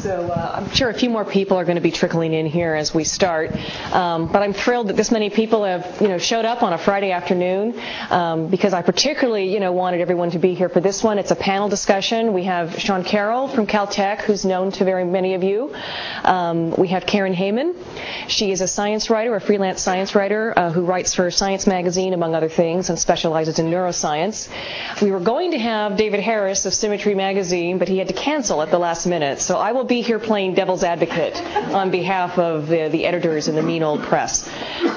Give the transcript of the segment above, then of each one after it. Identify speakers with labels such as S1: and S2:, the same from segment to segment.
S1: So I'm sure a few more people are going to be trickling in here as we start. But I'm thrilled that this many people have, showed up on a Friday afternoon because I particularly, wanted everyone to be here for this one. It's a panel discussion. We have Sean Carroll from Caltech, who's known to very many of you. We have Karen Heyman. She is a science writer, a freelance science writer who writes for Science Magazine, among other things, and specializes in neuroscience. We were going to have David Harris of Symmetry Magazine, but he had to cancel at the last minute. So I will be here playing devil's advocate on behalf of the editors in the mean old press.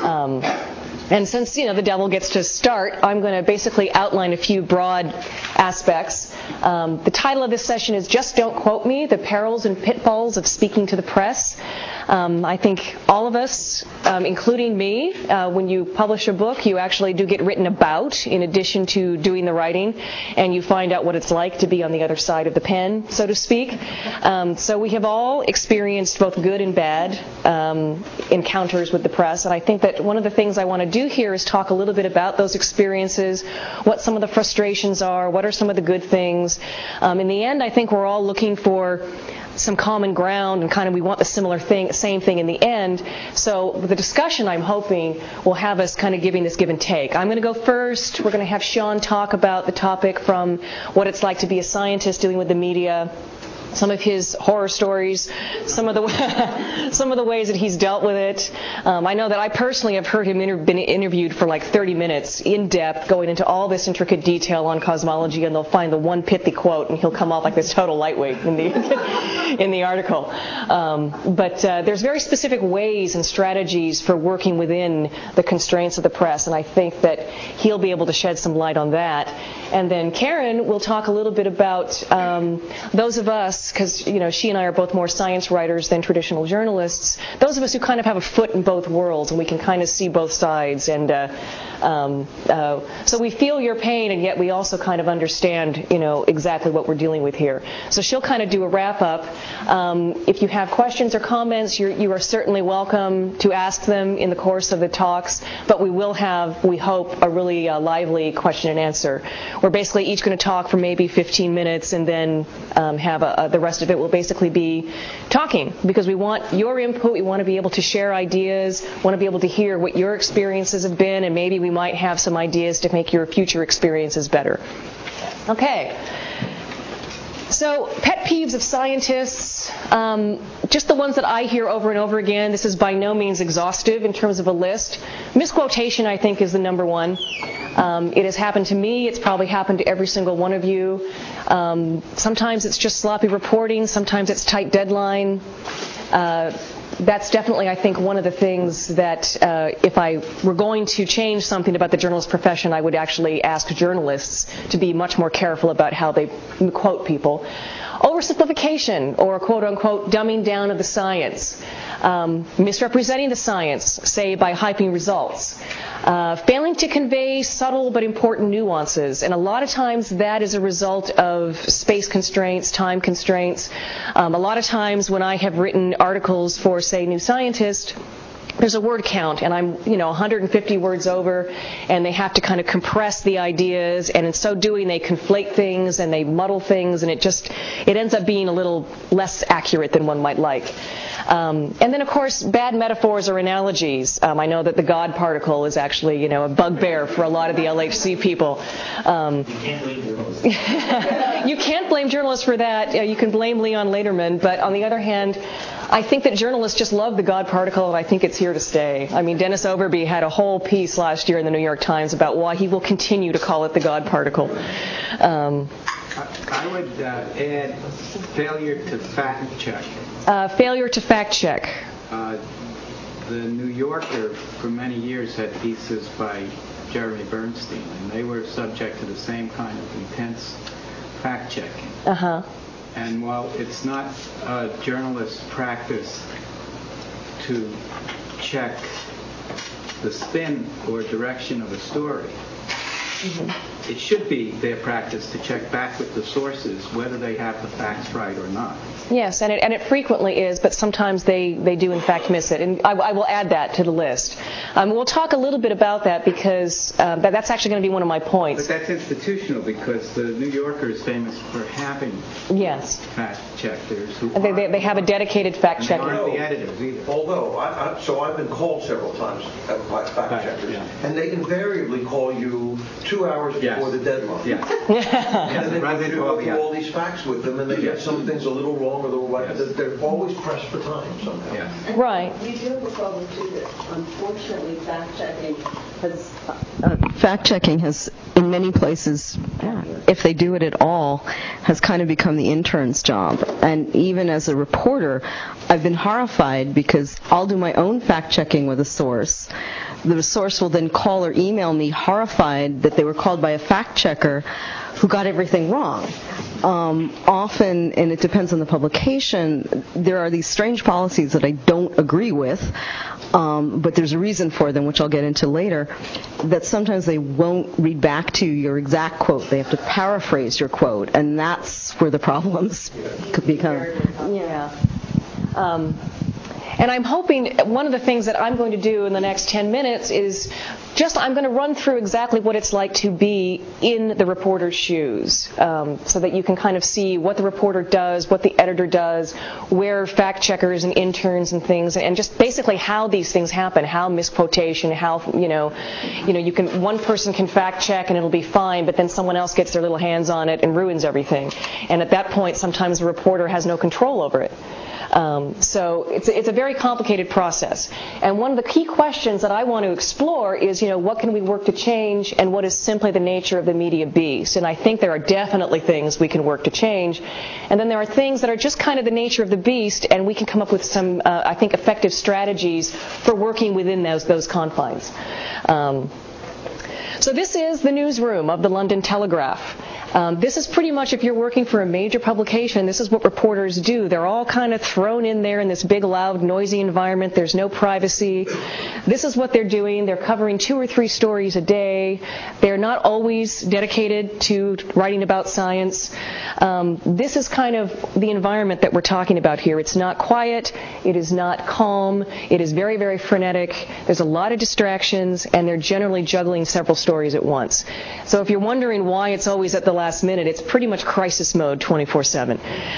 S1: And since, the devil gets to start, I'm going to basically outline a few broad aspects. The title of this session is Just Don't Quote Me, The Perils and Pitfalls of Speaking to the Press. I think all of us, including me, when you publish a book, you actually do get written about in addition to doing the writing, and you find out what it's like to be on the other side of the pen, so to speak. So we have all experienced both good and bad encounters with the press, and I think that one of the things I want to do here is talk a little bit about those experiences, what some of the frustrations are, what are some of the good things. In the end, I think we're all looking for some common ground and kind of we want the same thing in the end. So the discussion, I'm hoping, will have us kind of giving this give and take. I'm going to go first. We're going to have Sean talk about the topic from what it's like to be a scientist dealing with the media, some of his horror stories, some of the ways that he's dealt with it. I know that I personally have heard him been interviewed for like 30 minutes in depth, going into all this intricate detail on cosmology, and they'll find the one pithy quote, and he'll come off like this total lightweight in the article. But there's very specific ways and strategies for working within the constraints of the press, and I think that he'll be able to shed some light on that. And then Karen will talk a little bit about those of us, because she and I are both more science writers than traditional journalists, those of us who kind of have a foot in both worlds and we can kind of see both sides, and so we feel your pain, and yet we also kind of understand exactly what we're dealing with here. So she'll kind of do a wrap up. If you have questions or comments, you are certainly welcome to ask them in the course of the talks, but we will have, we hope, a really lively question and answer. We're basically each going to talk for maybe 15 minutes and then have the rest of it will basically be talking, because we want your input. We want to be able to share ideas, want to be able to hear what your experiences have been, and maybe we might have some ideas to make your future experiences better. Okay. So, pet peeves of scientists, just the ones that I hear over and over again. This is by no means exhaustive in terms of a list. Misquotation, I think, is the number one. It has happened to me. It's probably happened to every single one of you. Sometimes it's just sloppy reporting. Sometimes it's tight deadline. That's definitely, I think, one of the things that if I were going to change something about the journalist profession, I would actually ask journalists to be much more careful about how they quote people. Oversimplification, or quote-unquote dumbing down of the science. Misrepresenting the science, say by hyping results. Failing to convey subtle but important nuances, and a lot of times that is a result of space constraints, time constraints. A lot of times when I have written articles for, say, New Scientist, there's a word count, and I'm 150 words over, and they have to kind of compress the ideas, and in so doing they conflate things and they muddle things, and it ends up being a little less accurate than one might like. And then, of course, bad metaphors or analogies. I know that the God particle is actually, a bugbear for a lot of the LHC people. You can't blame journalists for that. You can blame Leon Lederman, but on the other hand, I think that journalists just love the God particle, and I think it's here to stay. I mean, Dennis Overby had a whole piece last year in the New York Times about why he will continue to call it the God particle.
S2: I would add failure to fact check.
S1: Failure to fact check.
S2: The New Yorker for many years had pieces by Jeremy Bernstein, and they were subject to the same kind of intense fact checking.
S1: Uh-huh.
S2: And while it's not a journalist's practice to check the spin or direction of a story, it should be their practice to check back with the sources whether they have the facts right or not.
S1: Yes, and it frequently is, but sometimes they do in fact miss it. And I will add that to the list. We'll talk a little bit about that because that's actually going to be one of my points.
S2: But that's institutional because the New Yorker is famous for having fact checkers.
S1: They have a dedicated fact checker.
S2: They aren't the editors either.
S3: Although, I've been called several times by fact checkers, and they invariably call you 2 hours before the deadline.
S2: Yeah.
S3: And then they go through all these facts with them, and they get some things a little wrong or the right. They're always pressed for time somehow.
S2: Yeah.
S1: Right.
S4: We do have a problem too that unfortunately fact-checking has in many places, if they do it at all, has kind of become the intern's job. And even as a reporter, I've been horrified because I'll do my own fact-checking with a source. The source will then call or email me horrified that they were called by a fact-checker who got everything wrong. Often, and it depends on the publication, there are these strange policies that I don't agree with, but there's a reason for them, which I'll get into later, that sometimes they won't read back to you your exact quote. They have to paraphrase your quote, and that's where the problems could become.
S1: Yeah. And I'm hoping one of the things that I'm going to do in the next 10 minutes is I'm going to run through exactly what it's like to be in the reporter's shoes, so that you can kind of see what the reporter does, what the editor does, where fact checkers and interns and things, and just basically how these things happen, how misquotation, how, one person can fact check and it'll be fine, but then someone else gets their little hands on it and ruins everything. And at that point, sometimes the reporter has no control over it. So it's a very complicated process. And one of the key questions that I want to explore is, what can we work to change and what is simply the nature of the media beast? And I think there are definitely things we can work to change. And then there are things that are just kind of the nature of the beast, and we can come up with some, I think, effective strategies for working within those confines. So this is the newsroom of the London Telegraph. This is pretty much, if you're working for a major publication, this is what reporters do. They're all kind of thrown in there in this big, loud, noisy environment. There's no privacy. This is what they're doing. They're covering 2 or 3 stories a day. They're not always dedicated to writing about science. This is kind of the environment that we're talking about here. It's not quiet. It is not calm. It is very, very frenetic. There's a lot of distractions, and they're generally juggling several stories at once. So if you're wondering why it's always at the last minute, it's pretty much crisis mode 24/7.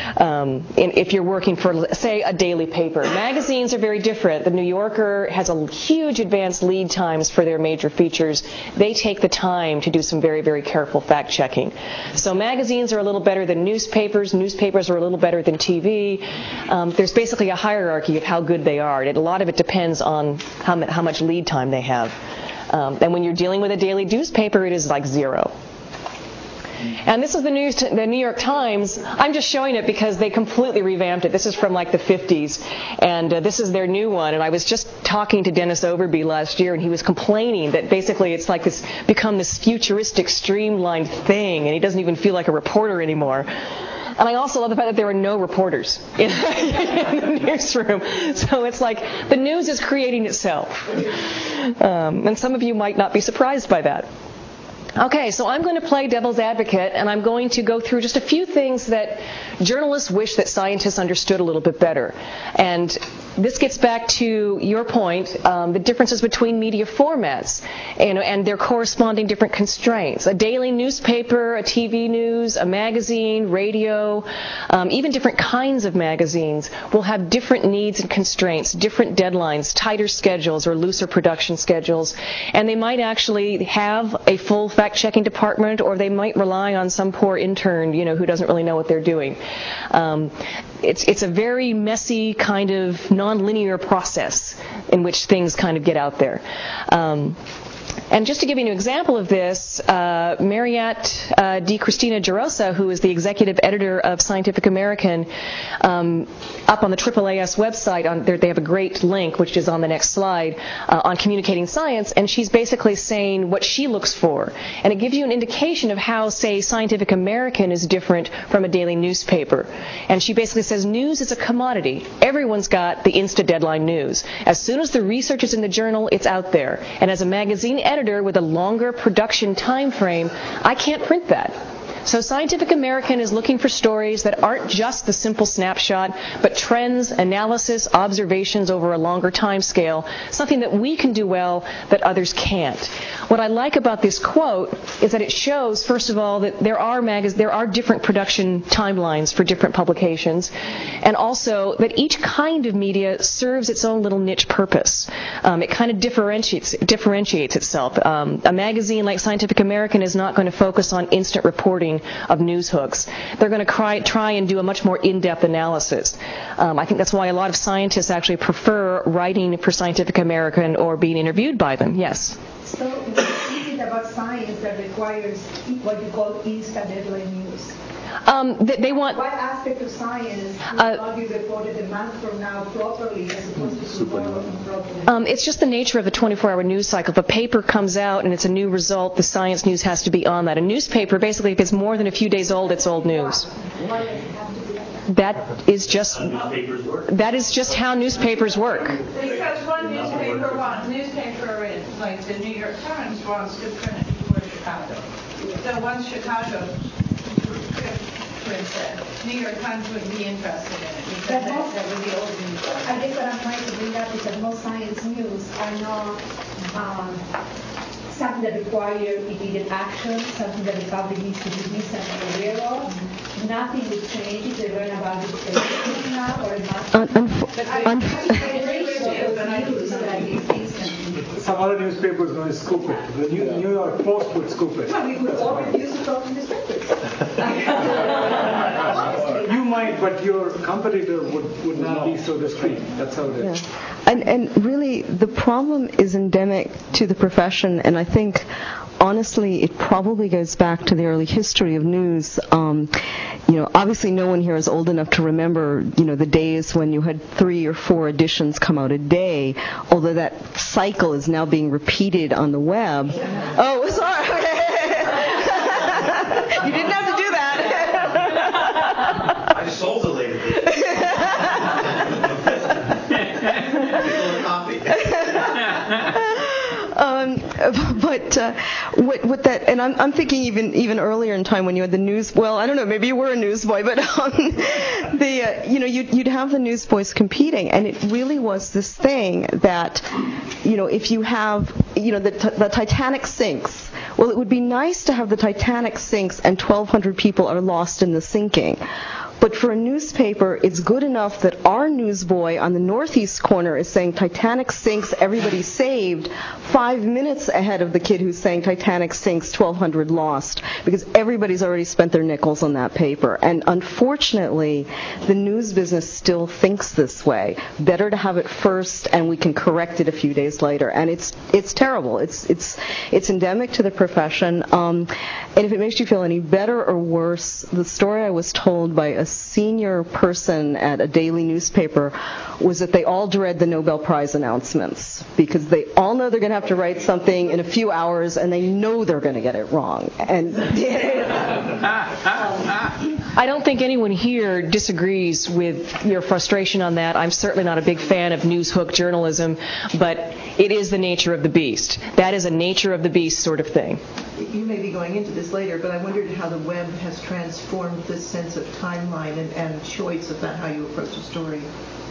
S1: If you're working for, say, a daily paper. Magazines are very different. The New Yorker has a huge advanced lead times for their major features. They take the time to do some very, very careful fact-checking. So magazines are a little better than newspapers. Newspapers are a little better than TV. There's basically a hierarchy of how good they are. And a lot of it depends on how much lead time they have. And when you're dealing with a daily newspaper, it is like 0. And this is the New York Times. I'm just showing it because they completely revamped it. This is from like the 50s, and this is their new one. And I was just talking to Dennis Overby last year, and he was complaining that basically it's like become this futuristic, streamlined thing, and he doesn't even feel like a reporter anymore. And I also love the fact that there are no reporters in the newsroom. So it's like the news is creating itself. And some of you might not be surprised by that. Okay, so I'm going to play devil's advocate, and I'm going to go through just a few things that journalists wish that scientists understood a little bit better. And this gets back to your point, the differences between media formats and their corresponding different constraints. A daily newspaper, a TV news, a magazine, radio, even different kinds of magazines will have different needs and constraints, different deadlines, tighter schedules or looser production schedules, and they might actually have a full fact-checking department, or they might rely on some poor intern, who doesn't really know what they're doing. It's a very messy kind of non-linear process in which things kind of get out there. And just to give you an example of this, Mariette Di Cristina Gerosa, who is the executive editor of Scientific American, up on the AAAS website, they have a great link, which is on the next slide, on communicating science, and she's basically saying what she looks for. And it gives you an indication of how, say, Scientific American is different from a daily newspaper. And she basically says news is a commodity. Everyone's got the insta-deadline news. As soon as the research is in the journal, it's out there. And as a magazine editor with a longer production time frame, I can't print that. So Scientific American is looking for stories that aren't just the simple snapshot, but trends, analysis, observations over a longer time scale, something that we can do well that others can't. What I like about this quote is that it shows, first of all, that there are different production timelines for different publications, and also that each kind of media serves its own little niche purpose. It kind of differentiates itself. A magazine like Scientific American is not going to focus on instant reporting of news hooks. They're going to try and do a much more in-depth analysis. I think that's why a lot of scientists actually prefer writing for Scientific American or being interviewed by them. Yes?
S5: So what is it about science that requires what you call insta-deadline news?
S1: They want...
S5: What aspect of science will not be reported a month from now properly as opposed to tomorrow improperly?
S1: It's just the nature of the 24-hour news cycle. If a paper comes out and it's a new result, the science news has to be on that. A newspaper, basically, if it's more than a few days old, it's old news.
S5: Why does it have to be like that?
S1: That is just how newspapers work.
S6: Because one newspaper like the New York Times wants to print it for Chicago. So once Chicago prints it, New York Times would be interested in it because that would be old news.
S5: I guess what I'm trying to bring up is that most science news are not something that require immediate action, something that the public needs to be decent and aware of. Nothing would change if they learn about it now or
S7: some other newspapers will scoop it. The New York Post would scoop it.
S5: Well, we would all refuse to talk to newspapers.
S7: You might, but your competitor would not be so discreet. That's how it is.
S4: Yeah. And really, the problem is endemic to the profession, and I think, honestly, it probably goes back to the early history of news. Obviously no one here is old enough to remember, the days when you had 3 or 4 editions come out a day, although that cycle is now being repeated on the web. Oh, sorry. You didn't have to do that.
S3: I sold it later.
S4: But what that, and I'm thinking even earlier in time when you had the news. Well, I don't know, maybe you were a newsboy, but you'd have the newsboys competing, and it really was this thing that, if you have, the Titanic sinks. Well, it would be nice to have the Titanic sinks and 1,200 people are lost in the sinking. But for a newspaper, it's good enough that our newsboy on the northeast corner is saying Titanic sinks, everybody saved, 5 minutes ahead of the kid who's saying Titanic sinks, 1,200 lost, because everybody's already spent their nickels on that paper. And unfortunately, the news business still thinks this way. Better to have it first, and we can correct it a few days later. And it's terrible. It's endemic to the profession. And if it makes you feel any better or worse, the story I was told by a senior person at a daily newspaper was that they all dread the Nobel Prize announcements because they all know they're going to have to write something in a few hours and they know they're going to get it wrong. And
S1: I don't think anyone here disagrees with your frustration on that. I'm certainly not a big fan of news hook journalism, but it is the nature of the beast. That is a nature of the beast sort of thing.
S8: You may be going into this later, but I wondered how the web has transformed this sense of timeline and choice about how you approach a story.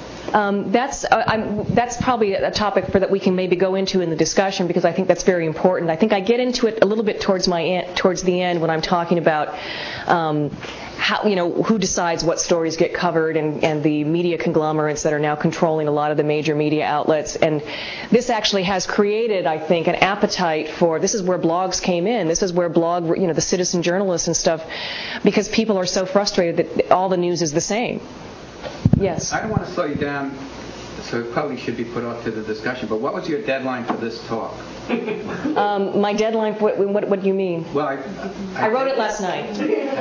S1: That's probably a topic that we can maybe go into in the discussion because I think that's very important. I think I get into it a little bit towards the end when I'm talking about how, who decides what stories get covered and the media conglomerates that are now controlling a lot of the major media outlets. And this actually has created, I think, an appetite for, this is where blogs came in. This is where the citizen journalists and stuff, because people are so frustrated that all the news is the same. Yes.
S2: I don't want to slow you down, so it probably should be put off to the discussion, but what was your deadline for this talk?
S1: My deadline, what do you mean?
S2: Well,
S1: I wrote it last night.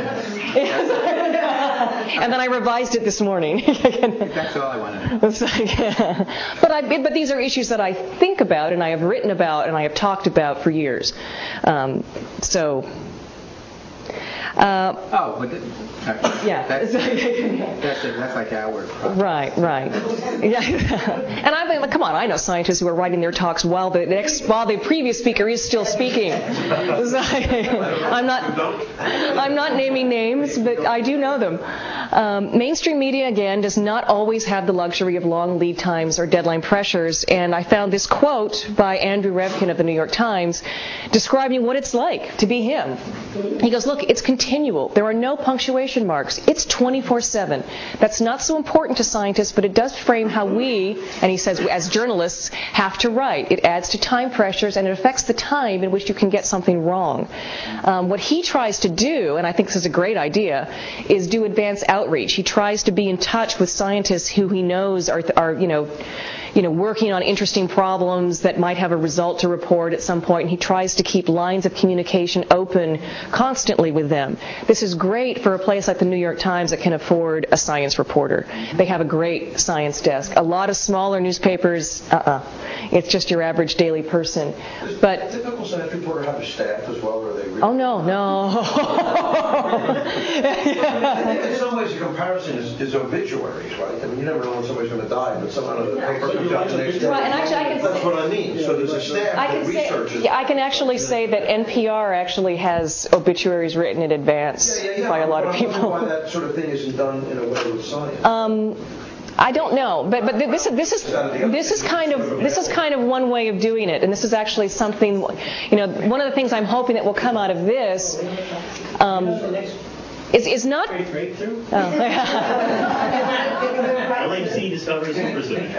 S1: And then I revised it this morning.
S2: That's all I want to know.
S1: But these are issues that I think about and I have written about and I have talked about for years. Yeah.
S2: That's like our problem.
S1: Right. Yeah. And I mean, come on, I know scientists who are writing their talks while the previous speaker is still speaking. I'm not naming names, but I do know them. Mainstream media, again, does not always have the luxury of long lead times or deadline pressures, and I found this quote by Andrew Revkin of the New York Times describing what it's like to be him. He goes, look, it's continual. There are no punctuation marks. It's 24/7. That's not so important to scientists, but it does frame how we, and he says, as journalists, have to write. It adds to time pressures, and it affects the time in which you can get something wrong. What he tries to do, and I think this is a great idea, is do advanced outreach. He tries to be in touch with scientists who he knows are working on interesting problems that might have a result to report at some point, and he tries to keep lines of communication open constantly with them. This is great for a place like the New York Times that can afford a science reporter. They have a great science desk. A lot of smaller newspapers, it's just your average daily person. But
S3: does a typical science reporter have a staff as well, or are they really?
S1: Oh, no.
S3: In some ways, the comparison is obituaries, right? I mean, you never know when somebody's going to die, but somehow the paper comes out the next day.
S1: Right, and actually,
S3: That's what I mean. So there's a staff that researches.
S1: I can actually say that NPR actually has obituaries written in advance by a lot of people.
S3: I don't know why that sort of thing isn't done in a way with science.
S1: I don't know, but this is kind of one way of doing it, and this is actually something, one of the things I'm hoping that will come out of this is not.
S9: Breakthrough? I like to see discoveries in precision.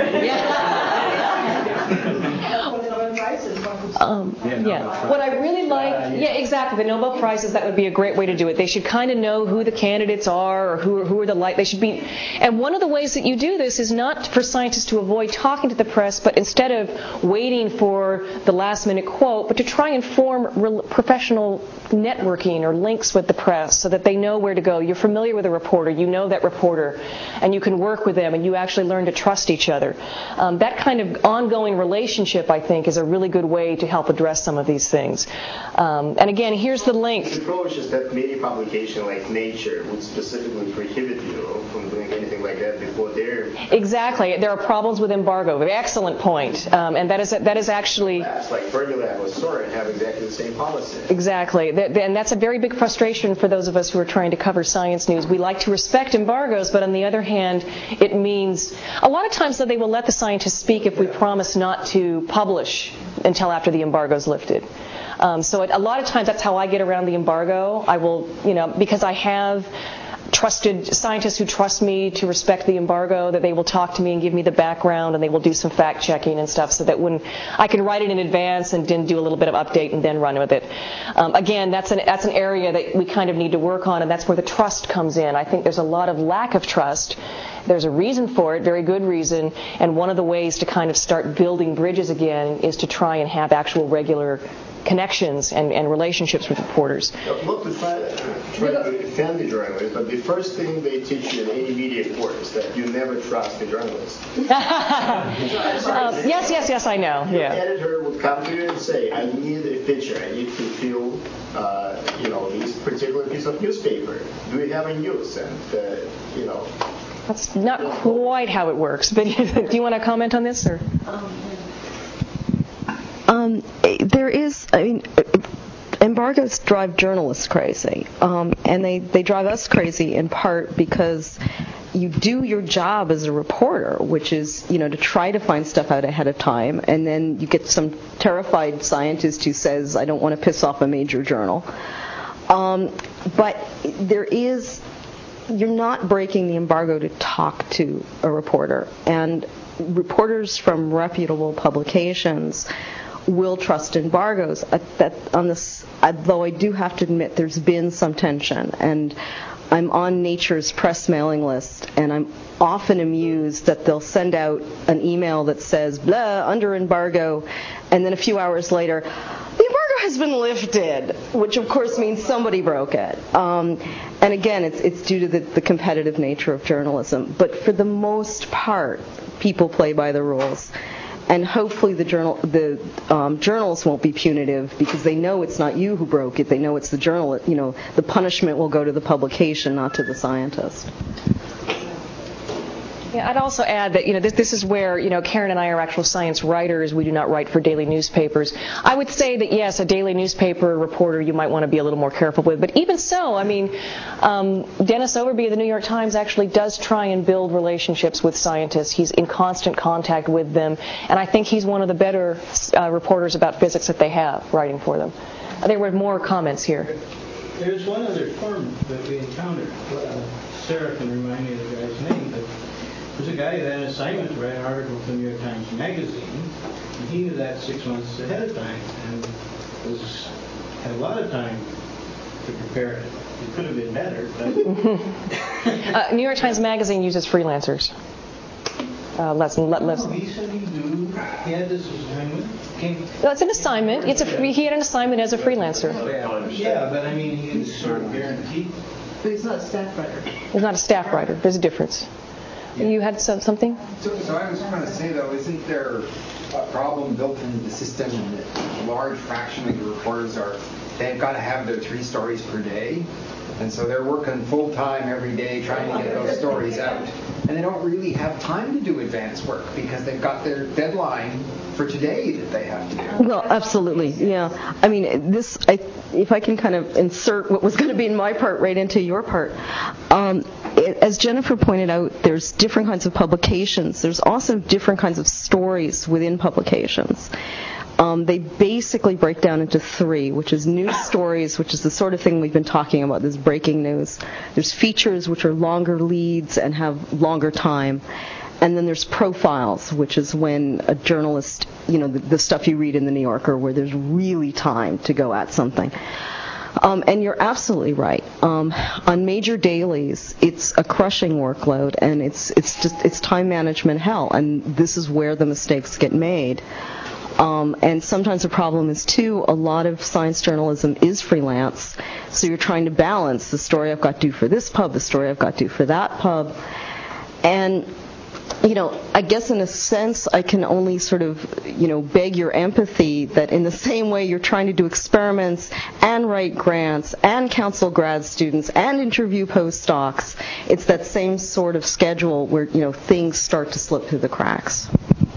S1: What I really like, exactly, the Nobel Prizes, that would be a great way to do it. They should kind of know who the candidates are, or who are they should be. And one of the ways that you do this is not for scientists to avoid talking to the press, but instead of waiting for the last minute quote, but to try and form professional networking or links with the press so that they know where to go. You're familiar with a reporter, you know that reporter, and you can work with them, and you actually learn to trust each other. That kind of ongoing relationship, I think, is a really good way to help address some of these things. And again, here's the link.
S10: The approach is that many publications like Nature would specifically prohibit you from doing anything like that before they're...
S1: Exactly. There are problems with embargo. Excellent point. And that is actually...
S10: Labs like Fermilab or Soren have exactly the same policy.
S1: Exactly. And that's a very big frustration for those of us who are trying to cover science news. We like to respect embargoes, but on the other hand, it means... A lot of times, though, they will let the scientists speak if we promise not to publish until after the embargo's lifted. So a lot of times that's how I get around the embargo. I will, because I have trusted scientists who trust me to respect the embargo, that they will talk to me and give me the background, and they will do some fact checking and stuff, so that when I can write it in advance and then do a little bit of update and then run with it. Again, that's an area that we kind of need to work on, and that's where the trust comes in. I think there's a lot of lack of trust. There's a reason for it, very good reason, and one of the ways to kind of start building bridges again is to try and have actual regular connections and relationships with reporters.
S10: Not to try to defend the journalists, but the first thing they teach you in any media course is that you never trust the journalist.
S1: Yes, I know.
S10: Your editor would come to you and say, I need a picture, I need to fill this particular piece of newspaper. Do you have a news? And,
S1: That's not quite how it works, but do you want to comment on this, or?
S4: There is, embargoes drive journalists crazy, and they drive us crazy in part because you do your job as a reporter, which is, to try to find stuff out ahead of time, and then you get some terrified scientist who says, I don't want to piss off a major journal. But you're not breaking the embargo to talk to a reporter, and reporters from reputable publications will trust embargoes. Though I do have to admit there's been some tension, and I'm on Nature's press mailing list, and I'm often amused that they'll send out an email that says, blah, under embargo, and then a few hours later, the embargo has been lifted, which of course means somebody broke it. And again, it's due to the competitive nature of journalism. But for the most part, people play by the rules. And hopefully the journals won't be punitive because they know it's not you who broke it. They know it's the journal. The punishment will go to the publication, not to the scientist.
S1: Yeah, I'd also add that, this is where, Karen and I are actual science writers. We do not write for daily newspapers. I would say that, yes, a daily newspaper reporter you might want to be a little more careful with. But even so, Dennis Overby of the New York Times actually does try and build relationships with scientists. He's in constant contact with them. And I think he's one of the better reporters about physics that they have writing for them. There were more comments here.
S11: There's one other firm that we encountered. Sarah can remind me of the guy's name, but there's a guy who had an assignment to write an article for the New York Times Magazine, and he knew that 6 months ahead of time, and had a lot of time to prepare it. It could have been better, but...
S1: New York Times Magazine uses freelancers.
S11: He said he had this assignment.
S1: No, it's an assignment. He had an assignment as a freelancer.
S11: Yeah, but he was sort of guaranteed.
S8: But he's not a staff writer.
S1: He's not a staff writer. There's a difference. Yeah. You had something?
S12: So I was trying to say, though, isn't there a problem built into the system that a large fraction of the reporters they've got to have their 3 stories per day, and so they're working full-time every day trying to get those stories out, and they don't really have time to do advance work because they've got their deadline for today that they have to do.
S4: Well, absolutely, yeah. If I can kind of insert what was going to be in my part right into your part, as Jennifer pointed out, there's different kinds of publications. There's also different kinds of stories within publications. They basically break down into 3, which is news stories, which is the sort of thing we've been talking about, this breaking news. There's features, which are longer leads and have longer time. And then there's profiles, which is when a journalist, the stuff you read in the New Yorker, where there's really time to go at something. And you're absolutely right. On major dailies, it's a crushing workload, and it's time management hell. And this is where the mistakes get made. And sometimes the problem is, too, a lot of science journalism is freelance. So you're trying to balance the story I've got to do for this pub, the story I've got to do for that pub. And, I guess in a sense I can only sort of, beg your empathy that in the same way you're trying to do experiments and write grants and counsel grad students and interview postdocs, it's that same sort of schedule where, things start to slip through the cracks.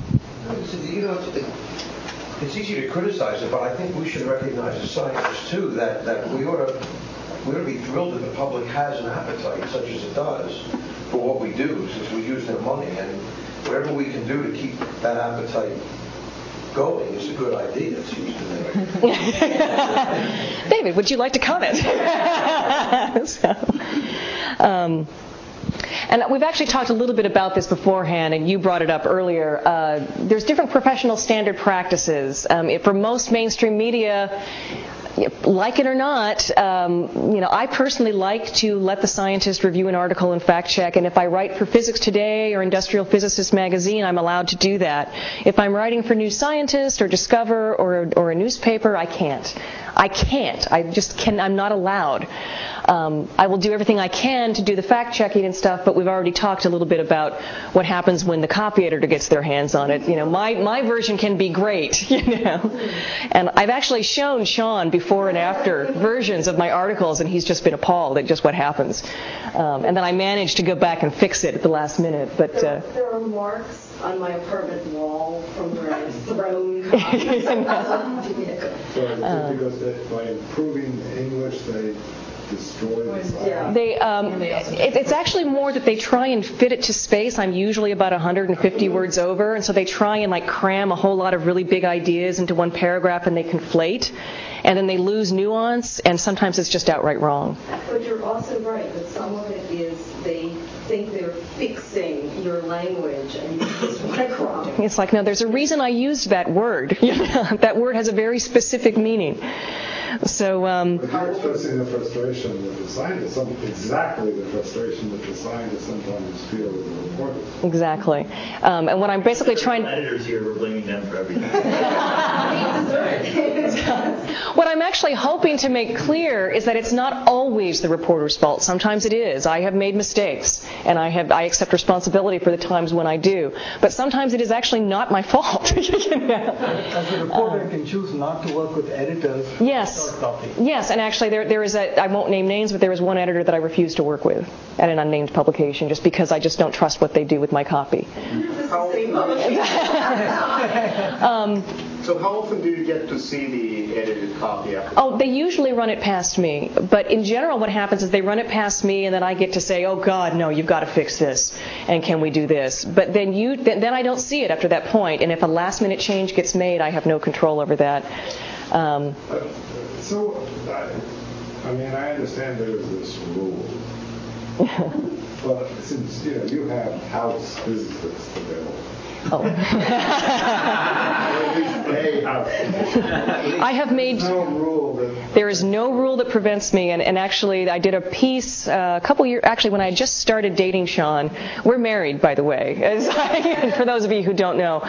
S3: It's easy to criticize it, but I think we should recognize as scientists, too, that we ought to be thrilled that the public has an appetite, such as it does, for what we do, since we use their money. And whatever we can do to keep that appetite going is a good idea, it seems to me.
S1: David, would you like to comment? And we've actually talked a little bit about this beforehand, and you brought it up earlier. There's different professional standard practices. For most mainstream media, like it or not, I personally like to let the scientist review an article and fact check, and if I write for Physics Today or Industrial Physicist magazine, I'm allowed to do that. If I'm writing for New Scientist or Discover or a newspaper, I can't. I'm not allowed. I will do everything I can to do the fact checking and stuff, but we've already talked a little bit about what happens when the copy editor gets their hands on it. My version can be great, And I've actually shown Sean before and after versions of my articles, and he's just been appalled at just what happens. And then I managed to go back and fix it at the last minute. But
S4: there are marks on my apartment wall from where I've thrown copies.
S13: So because by improving English, they destroy the science.
S1: It's actually more that they try and fit it to space. I'm usually about 150 words over, and so they try and cram a whole lot of really big ideas into one paragraph, and they conflate, and then they lose nuance, and sometimes it's just outright wrong.
S4: But you're also right that some of it is they think they're fixing your language, and you just went wrong.
S1: It's like, no, there's a reason I used that word. That word has a very specific meaning. So,
S13: but you're expressing the frustration that the scientists, exactly the frustration that the scientists sometimes feel with the reporters.
S1: Exactly. And what I'm basically trying...
S9: Editors here, we're blaming them for everything.
S1: What I'm actually hoping to make clear is that it's not always the reporter's fault. Sometimes it is. I have made mistakes. and I accept responsibility for the times when I do. But sometimes it is actually not my fault.
S7: As a reporter, can choose not to work with editors.
S1: Yes. Yes, and actually there is I won't name names, but there is one editor that I refuse to work with at an unnamed publication just because I just don't trust what they do with my copy.
S10: So how often do you get to see the edited copy after?
S1: Oh, they usually run it past me. But in general, what happens is they run it past me, and then I get to say, "Oh God, no, you've got to fix this, and can we do this?" But then then I don't see it after that point. And if a last-minute change gets made, I have no control over that.
S13: So, I mean, I understand there's this rule. But since you have house physicists available.
S1: Oh. I have made. There is no rule that prevents me, and actually, I did a piece a couple years. Actually, when I just started dating Sean, we're married, by the way. For those of you who don't know.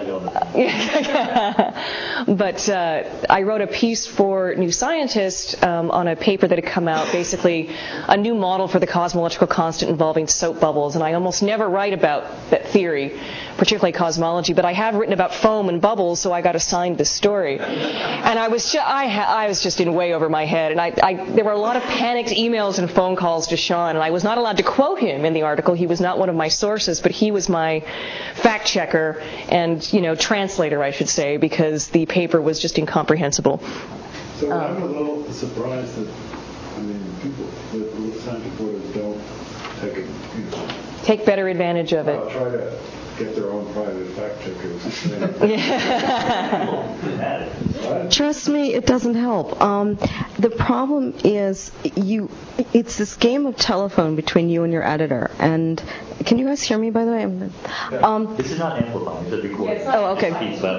S1: But I wrote a piece for New Scientist on a paper that had come out, basically a new model for the cosmological constant involving soap bubbles, and I almost never write about that theory, particularly cosmology, but I have written about foam and bubbles, so I got assigned this story. And I was just in way over my head, and there were a lot of panicked emails and phone calls to Sean, and I was not allowed to quote him in the article. He was not one of my sources, but he was my fact checker and, translator, I should say, because the paper was just incomprehensible.
S13: So I'm a little surprised that, people, the scientific reporters don't
S1: take better advantage of it.
S13: Try to get their own private fact checkers.
S4: Trust me, it doesn't help. The problem is it's this game of telephone between you and your editor. And can you guys hear me, by the way?
S9: This is not amplifying, it's a recording.
S4: Oh, okay.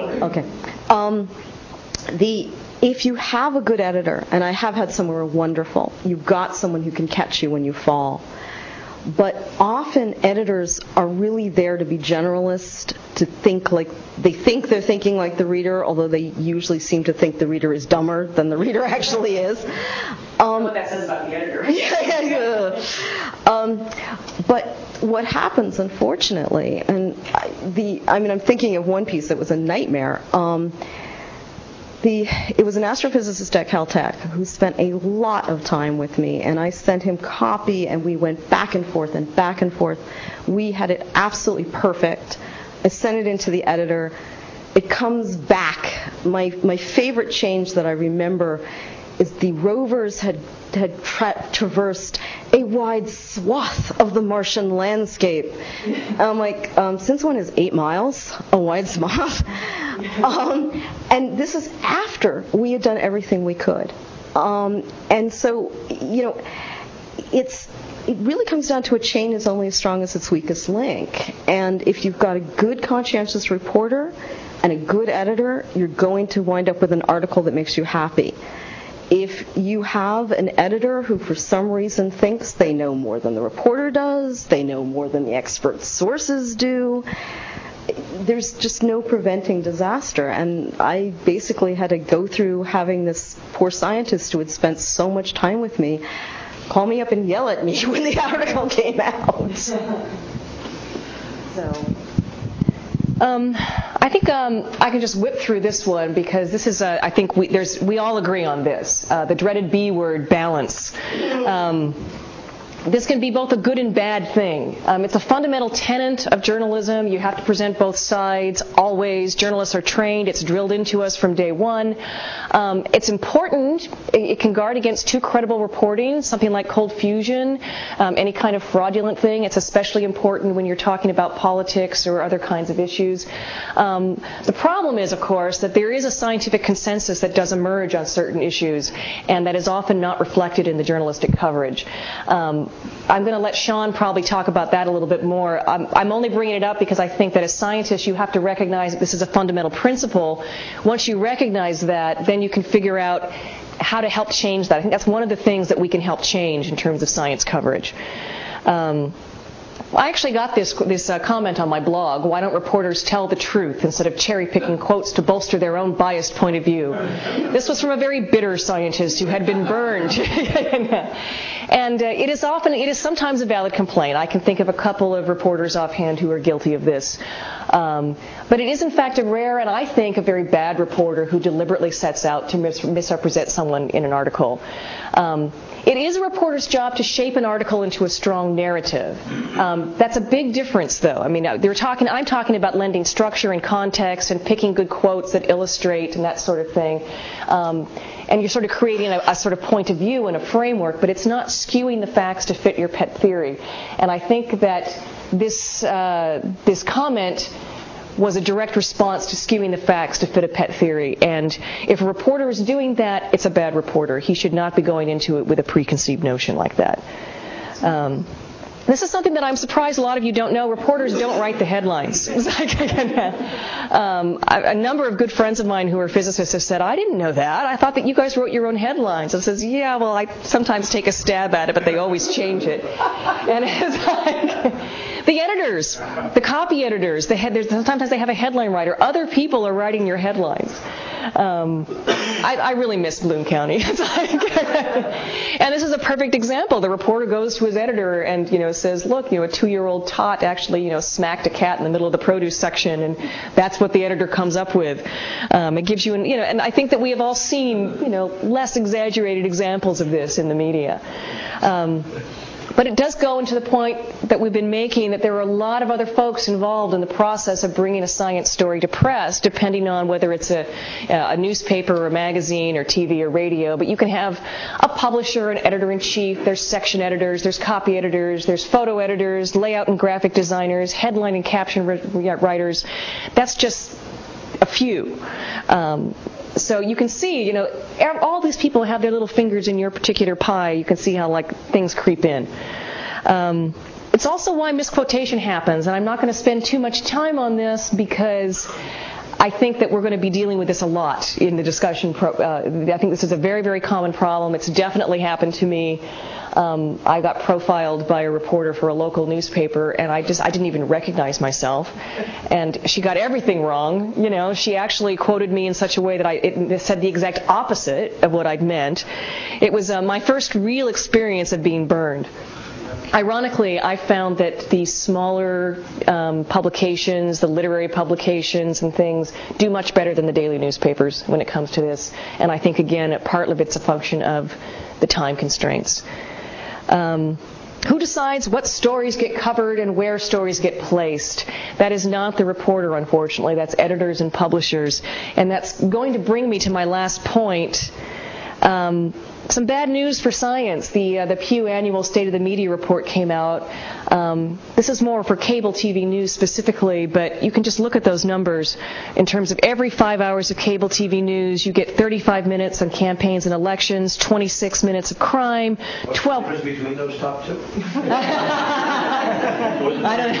S4: Okay. If you have a good editor, and I have had some who are wonderful, you've got someone who can catch you when you fall. But often editors are really there to be generalists, to think like they think they're thinking like the reader, although they usually seem to think the reader is dumber than the reader actually is.
S1: What that says about the editor.
S4: But what happens, unfortunately, and I'm thinking of one piece that was a nightmare. It was an astrophysicist at Caltech who spent a lot of time with me, and I sent him copy, and we went back and forth and back and forth. We had it absolutely perfect. I sent it into the editor. It comes back. My favorite change that I remember is the rovers had traversed a wide swath of the Martian landscape. I'm like, since when is 8 miles a wide swath? And this is after we had done everything we could. And so, it really comes down to a chain is only as strong as its weakest link. And if you've got a good conscientious reporter and a good editor, you're going to wind up with an article that makes you happy. If you have an editor who for some reason thinks they know more than the reporter does, they know more than the expert sources do, there's just no preventing disaster. And I basically had to go through having this poor scientist who had spent so much time with me call me up and yell at me when the article came out.
S1: I think I can just whip through this one because this is I think we all agree on this. The dreaded B word, balance. This can be both a good and bad thing. It's a fundamental tenet of journalism. You have to present both sides always. Journalists are trained. It's drilled into us from day one. It's important. It can guard against too credible reporting, something like cold fusion, any kind of fraudulent thing. It's especially important when you're talking about politics or other kinds of issues. The problem is, of course, that there is a scientific consensus that does emerge on certain issues, and that is often not reflected in the journalistic coverage. I'm going to let Sean probably talk about that a little bit more. I'm only bringing it up because I think that as scientists you have to recognize that this is a fundamental principle. Once you recognize that, then you can figure out how to help change that. I think that's one of the things that we can help change in terms of science coverage. I actually got this comment on my blog, why don't reporters tell the truth instead of cherry-picking quotes to bolster their own biased point of view? This was from a very bitter scientist who had been burned. And it is sometimes a valid complaint. I can think of a couple of reporters offhand who are guilty of this. But it is in fact a rare and I think a very bad reporter who deliberately sets out to misrepresent someone in an article. It is a reporter's job to shape an article into a strong narrative. That's a big difference, though. I mean, I'm talking about lending structure and context and picking good quotes that illustrate and that sort of thing. And you're sort of creating a sort of point of view and a framework, but it's not skewing the facts to fit your pet theory. And I think that this comment was a direct response to skewing the facts to fit a pet theory. And if a reporter is doing that, it's a bad reporter. He should not be going into it with a preconceived notion like that. This is something that I'm surprised a lot of you don't know. Reporters don't write the headlines. A number of good friends of mine who are physicists have said, I didn't know that. I thought that you guys wrote your own headlines. And says, yeah, well, I sometimes take a stab at it, but they always change it. And it's like... The editors, the copy editors, sometimes they have a headline writer. Other people are writing your headlines. I really miss Bloom County. And this is a perfect example. The reporter goes to his editor and says, look, a 2-year-old tot actually smacked a cat in the middle of the produce section, and that's what the editor comes up with. It gives you and I think that we have all seen less exaggerated examples of this in the media. But it does go into the point that we've been making, that there are a lot of other folks involved in the process of bringing a science story to press, depending on whether it's a newspaper or a magazine or TV or radio. But you can have a publisher, an editor-in-chief, there's section editors, there's copy editors, there's photo editors, layout and graphic designers, headline and caption writers. That's just a few. So you can see, all these people have their little fingers in your particular pie. You can see how, things creep in. It's also why misquotation happens, and I'm not going to spend too much time on this because I think that we're going to be dealing with this a lot in the discussion. I think this is a very, very common problem. It's definitely happened to me. I got profiled by a reporter for a local newspaper, and I didn't even recognize myself. And she got everything wrong. She actually quoted me in such a way that it said the exact opposite of what I'd meant. It was my first real experience of being burned. Ironically, I found that the smaller publications, the literary publications and things, do much better than the daily newspapers when it comes to this. And I think, again, part of it's a function of the time constraints. Who decides what stories get covered and where stories get placed? That is not the reporter, unfortunately. That's editors and publishers. And that's going to bring me to my last point. Some bad news for science. The Pew Annual State of the Media Report came out. This is more for cable TV news specifically, but you can just look at those numbers. In terms of every 5 hours of cable TV news, you get 35 minutes on campaigns and elections, 26 minutes of crime, 12...
S3: What's the difference between those top two?
S1: I don't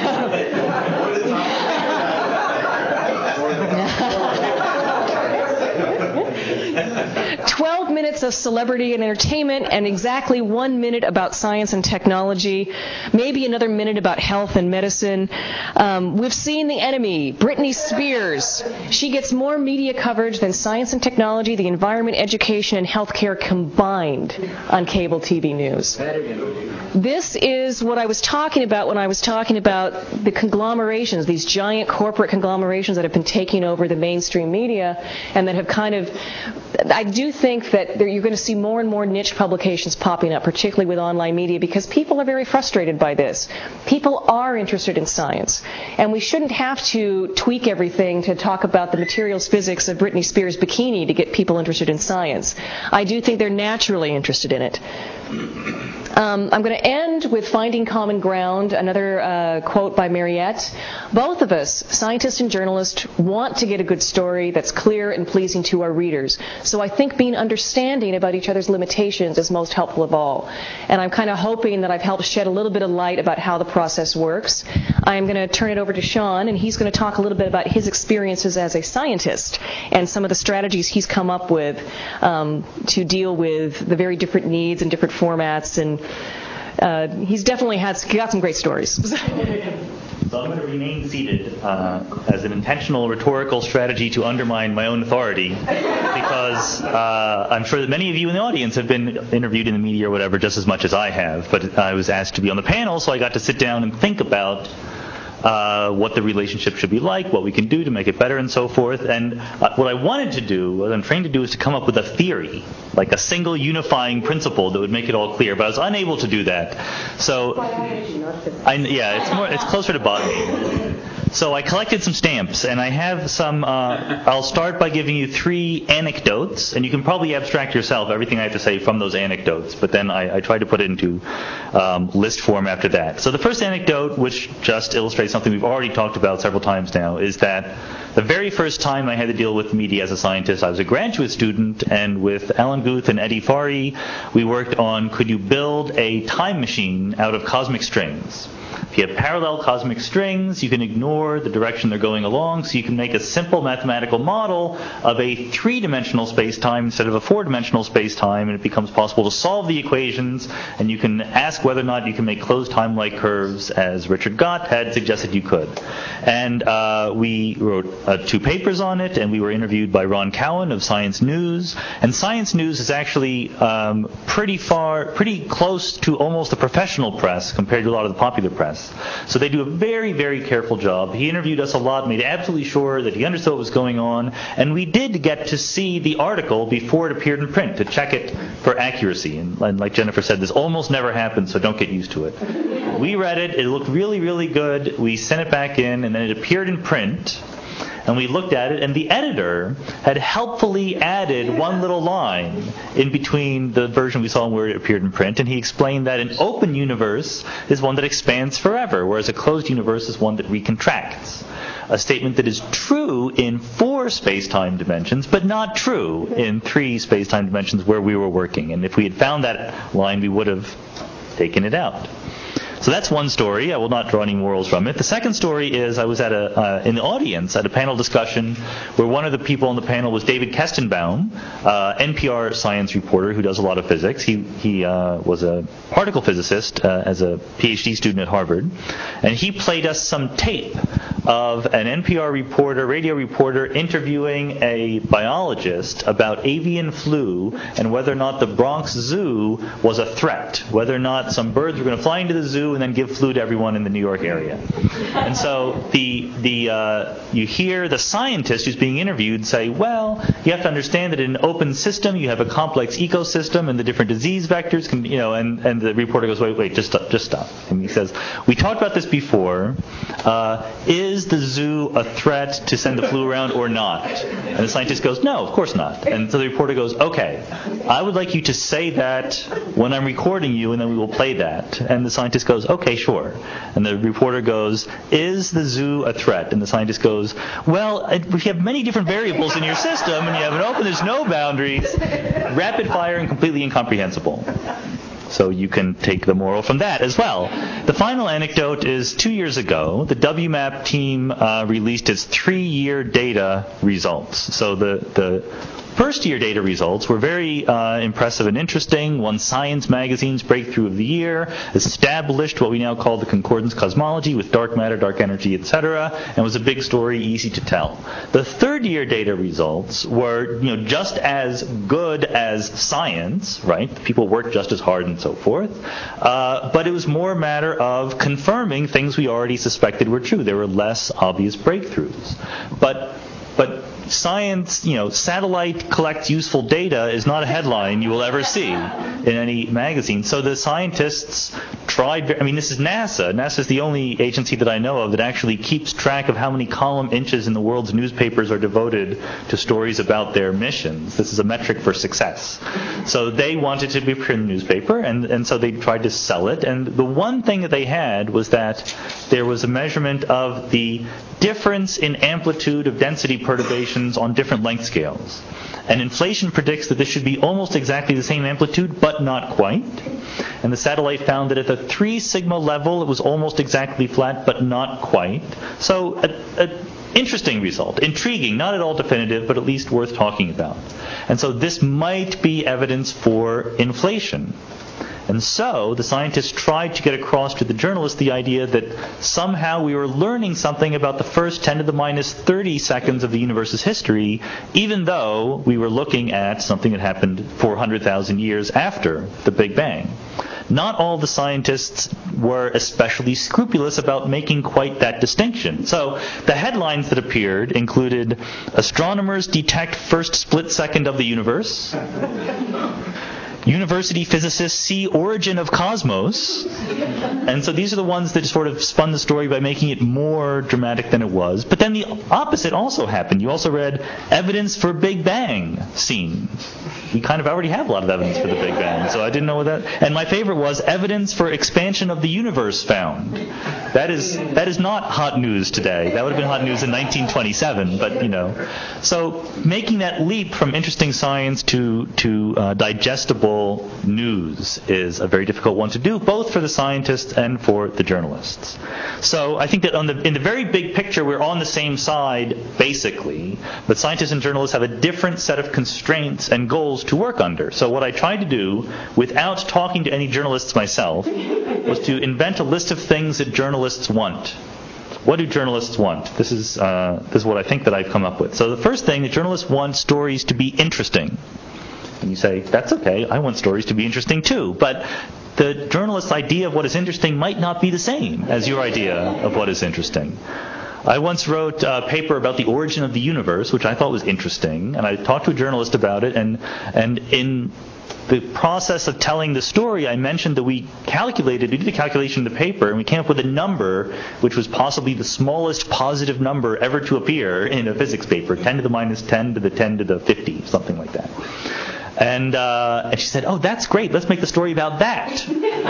S1: know. 12 minutes of celebrity and entertainment, and exactly 1 minute about science and technology, maybe another minute about health and medicine. We've seen the enemy, Britney Spears. She gets more media coverage than science and technology, the environment, education, and healthcare combined on cable TV news. This is what I was talking about when I was talking about the conglomerations, these giant corporate conglomerations that have been taking over the mainstream media and that have kind of... I do think that you're going to see more and more niche publications popping up, particularly with online media, because people are very frustrated by this. People are interested in science, and we shouldn't have to tweak everything to talk about the materials physics of Britney Spears' bikini to get people interested in science. I do think they're naturally interested in it. I'm going to end with Finding Common Ground, another quote by Mariette. Both of us, scientists and journalists, want to get a good story that's clear and pleasing to our readers. So I think being understanding about each other's limitations is most helpful of all. And I'm kind of hoping that I've helped shed a little bit of light about how the process works. I'm going to turn it over to Sean, and he's going to talk a little bit about his experiences as a scientist and some of the strategies he's come up with to deal with the very different needs and different formats and he's definitely got some great stories.
S9: So I'm going to remain seated as an intentional rhetorical strategy to undermine my own authority, because I'm sure that many of you in the audience have been interviewed in the media or whatever just as much as I have. But I was asked to be on the panel, so I got to sit down and think about what the relationship should be like, what we can do to make it better, and so forth. And what I wanted to do, what I'm trained to do, is to come up with a theory, like a single unifying principle that would make it all clear. But I was unable to do that. So, it's closer to botany. So I collected some stamps, and I have some. I'll start by giving you 3 anecdotes, and you can probably abstract yourself everything I have to say from those anecdotes. But then I tried to put it into list form after that. So the first anecdote, which just illustrates something we've already talked about several times now, is that the very first time I had to deal with media as a scientist, I was a graduate student, and with Alan Guth and Eddie Fari, we worked on could you build a time machine out of cosmic strings. If you have parallel cosmic strings, you can ignore the direction they're going along, so you can make a simple mathematical model of a 3-dimensional space-time instead of a 4-dimensional space-time, and it becomes possible to solve the equations, and you can ask whether or not you can make closed time-like curves, as Richard Gott had suggested you could. And we wrote 2 papers on it, and we were interviewed by Ron Cowan of Science News. And Science News is actually pretty close to almost the professional press compared to a lot of the popular press. So they do a very, very careful job. He interviewed us a lot, made absolutely sure that he understood what was going on, and we did get to see the article before it appeared in print to check it for accuracy. And like Jennifer said, this almost never happens, so don't get used to it. We read it. It looked really, really good. We sent it back in, and then it appeared in print. And we looked at it, and the editor had helpfully added one little line in between the version we saw and where it appeared in print, and he explained that an open universe is one that expands forever, whereas a closed universe is one that recontracts. A statement that is true in 4 space-time dimensions, but not true in 3 space-time dimensions where we were working. And if we had found that line, we would have taken it out. So that's one story. I will not draw any morals from it. The second story is I was at in the audience at a panel discussion where one of the people on the panel was David Kestenbaum, NPR science reporter who does a lot of physics. He was a particle physicist as a PhD student at Harvard, and he played us some tape of an NPR reporter, radio reporter, interviewing a biologist about avian flu and whether or not the Bronx Zoo was a threat, whether or not some birds were going to fly into the zoo and then give flu to everyone in the New York area. And so you hear the scientist who's being interviewed say, well, you have to understand that in an open system you have a complex ecosystem and the different disease vectors can, and the reporter goes, wait, just stop. And he says, we talked about this before. Is the zoo a threat to send the flu around or not? And the scientist goes, no, of course not. And so the reporter goes, okay, I would like you to say that when I'm recording you, and then we will play that. And the scientist goes, okay, sure. And the reporter goes, is the zoo a threat? And the scientist goes, well, if you have many different variables in your system and you have an open, there's no boundaries, rapid fire and completely incomprehensible. So you can take the moral from that as well. The final anecdote is 2 years ago, the WMAP team released its 3-year data results. So the first-year data results were very impressive and interesting, won Science Magazine's Breakthrough of the Year, established what we now call the concordance cosmology with dark matter, dark energy, etc., and was a big story, easy to tell. The third-year data results were just as good as science, right? People worked just as hard and so forth, but it was more a matter of confirming things we already suspected were true. There were less obvious breakthroughs. But science, satellite collects useful data is not a headline you will ever see in any magazine. So the scientists tried, this is NASA. NASA is the only agency that I know of that actually keeps track of how many column inches in the world's newspapers are devoted to stories about their missions. This is a metric for success. So they wanted to be printed in the newspaper, and so they tried to sell it. And the one thing that they had was that there was a measurement of the difference in amplitude of density perturbations on different length scales. And inflation predicts that this should be almost exactly the same amplitude, but not quite. And the satellite found that at the 3 sigma level, it was almost exactly flat, but not quite. So an interesting result. Intriguing, not at all definitive, but at least worth talking about. And so this might be evidence for inflation. And so the scientists tried to get across to the journalists the idea that somehow we were learning something about the first 10 to the minus 30 seconds of the universe's history, even though we were looking at something that happened 400,000 years after the Big Bang. Not all the scientists were especially scrupulous about making quite that distinction. So the headlines that appeared included, "Astronomers detect first split second of the universe," "University physicists see origin of cosmos." And so these are the ones that sort of spun the story by making it more dramatic than it was. But then the opposite also happened. You also read, "Evidence for Big Bang seen." We kind of already have a lot of evidence for the Big Bang, so I didn't know what that... And my favorite was, "Evidence for expansion of the universe found." That is not hot news today. That would have been hot news in 1927, but, you know. So making that leap from interesting science to digestible news is a very difficult one to do, both for the scientists and for the journalists. So I think that in the very big picture, we're on the same side, basically, but scientists and journalists have a different set of constraints and goals to work under. So what I tried to do, without talking to any journalists myself, was to invent a list of things that journalists want. What do journalists want? This is what I think that I've come up with. So the first thing, the journalists want stories to be interesting. And you say, that's okay, I want stories to be interesting too. But the journalist's idea of what is interesting might not be the same as your idea of what is interesting. I once wrote a paper about the origin of the universe, which I thought was interesting, and I talked to a journalist about it, and in the process of telling the story, I mentioned that we did a calculation in the paper, and we came up with a number which was possibly the smallest positive number ever to appear in a physics paper, 10 to the minus 10 to the 10 to the 50, something like that. And she said, "Oh, that's great. Let's make the story about that."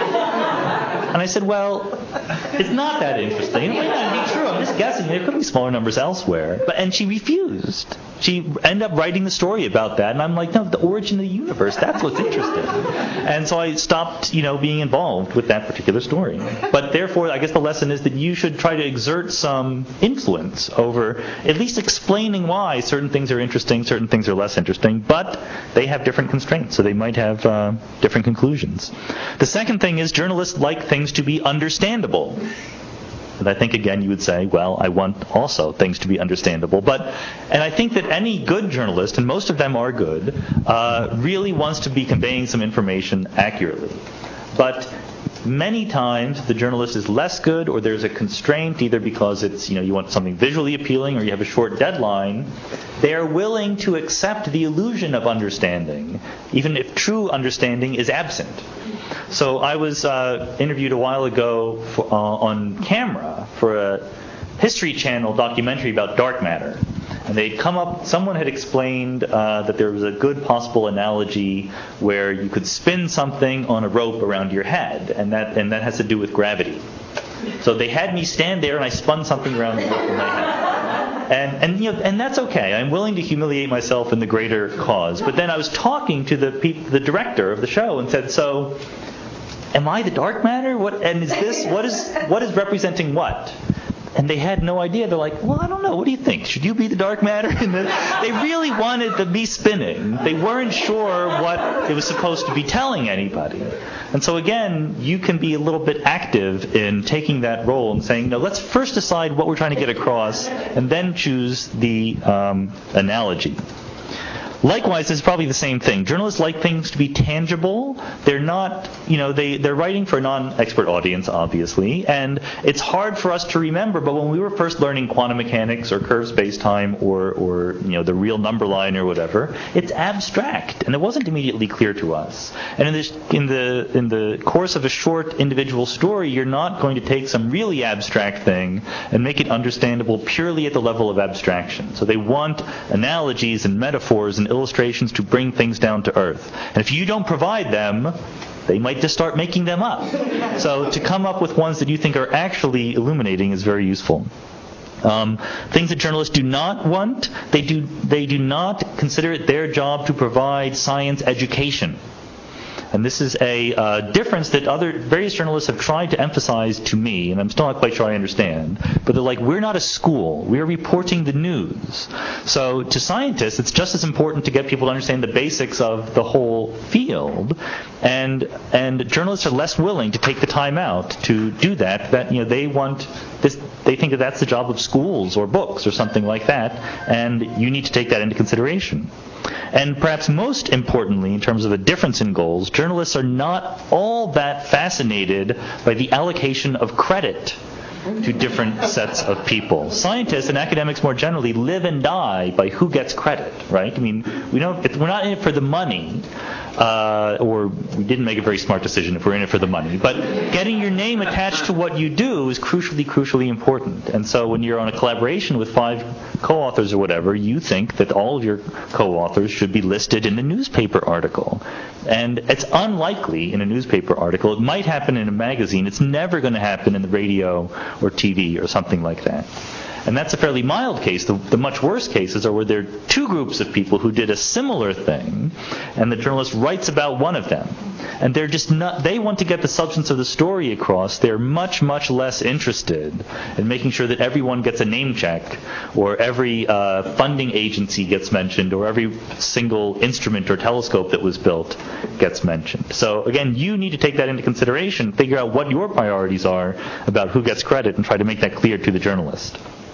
S9: And I said, "Well, it's not that interesting. It might not be true. I'm just guessing. There could be smaller numbers elsewhere." And she refused. She ended up writing the story about that. And I'm like, "No, the origin of the universe, that's what's interesting." And so I stopped, being involved with that particular story. But therefore, I guess the lesson is that you should try to exert some influence over at least explaining why certain things are interesting, certain things are less interesting. But they have different constraints, so they might have different conclusions. The second thing is journalists like things to be understandable. And I think, again, you would say, well, I want also things to be understandable. And I think that any good journalist, and most of them are good, really wants to be conveying some information accurately. But many times the journalist is less good, or there's a constraint, either because it's, you want something visually appealing or you have a short deadline. They are willing to accept the illusion of understanding, even if true understanding is absent. So I was interviewed a while ago on camera for a History Channel documentary about dark matter. And someone had explained that there was a good possible analogy where you could spin something on a rope around your head, and that has to do with gravity. So they had me stand there, and I spun something around the rope in my head. And that's okay. I'm willing to humiliate myself in the greater cause. But then I was talking to the director of the show and said, "So, am I the dark matter? What is representing what?" And they had no idea. They're like, "Well, I don't know. What do you think? Should you be the dark matter?" And they really wanted to be spinning. They weren't sure what it was supposed to be telling anybody. And so again, you can be a little bit active in taking that role and saying, "No, let's first decide what we're trying to get across, and then choose the analogy." Likewise, it's probably the same thing. Journalists like things to be tangible. They're not, they're writing for a non-expert audience, obviously, and it's hard for us to remember, but when we were first learning quantum mechanics or curved space-time or the real number line or whatever, it's abstract, and it wasn't immediately clear to us. And in the course of a short individual story, you're not going to take some really abstract thing and make it understandable purely at the level of abstraction. So they want analogies and metaphors and illustrations to bring things down to earth. And if you don't provide them, they might just start making them up. So to come up with ones that you think are actually illuminating is very useful. Things that journalists do not want, they do not consider it their job to provide science education. And this is a difference that various journalists have tried to emphasize to me, and I'm still not quite sure I understand. But they're like, we're not a school. We're reporting the news. So to scientists, it's just as important to get people to understand the basics of the whole field. And journalists are less willing to take the time out to do that. They want this. They think that that's the job of schools or books or something like that, and you need to take that into consideration. And perhaps most importantly, in terms of a difference in goals, journalists are not all that fascinated by the allocation of credit to different sets of people. Scientists and academics more generally live and die by who gets credit, right? I mean, we're not in it for the money, or we didn't make a very smart decision if we're in it for the money, but getting your name attached to what you do is crucially important. And so when you're on a collaboration with 5 co-authors or whatever, you think that all of your co-authors should be listed in the newspaper article. And it's unlikely in a newspaper article. It might happen in a magazine. It's never going to happen in the radio or TV or something like that. And that's a fairly mild case. The much worse cases are where there are 2 groups of people who did a similar thing, and the journalist writes about one of them. And they're just not, they want to get the substance of the story across. They're much less interested in making sure that everyone gets a name check, or every funding agency gets mentioned, or every single instrument or telescope that was built gets mentioned. So again, you need to take that into consideration, figure out what your priorities are about who gets credit, and try to make that clear to the journalist.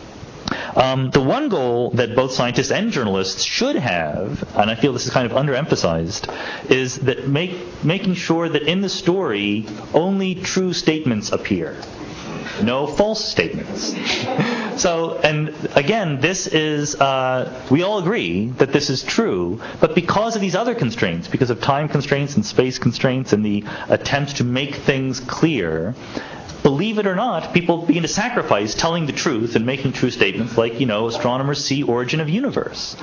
S9: The one goal that both scientists and journalists should have, and I feel this is kind of underemphasized, is that making sure that in the story only true statements appear. No false statements. So, and again, this is, we all agree that this is true, but because of these other constraints, because of time constraints and space constraints and the attempt to make things clear, believe it or not, people begin to sacrifice telling the truth and making true statements like, astronomers see origin of universe.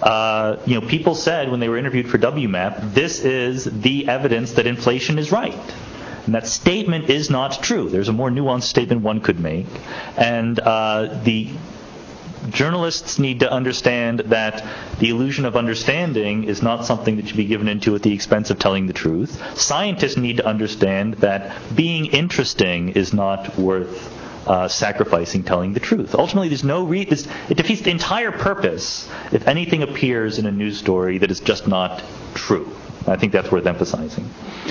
S9: People said when they were interviewed for WMAP, this is the evidence that inflation is right. And that statement is not true. There's a more nuanced statement one could make. And the journalists need to understand that the illusion of understanding is not something that should be given into at the expense of telling the truth. Scientists need to understand that being interesting is not worth sacrificing telling the truth. Ultimately, there's no it defeats the entire purpose if anything appears in a news story that is just not true. I think that's worth emphasizing.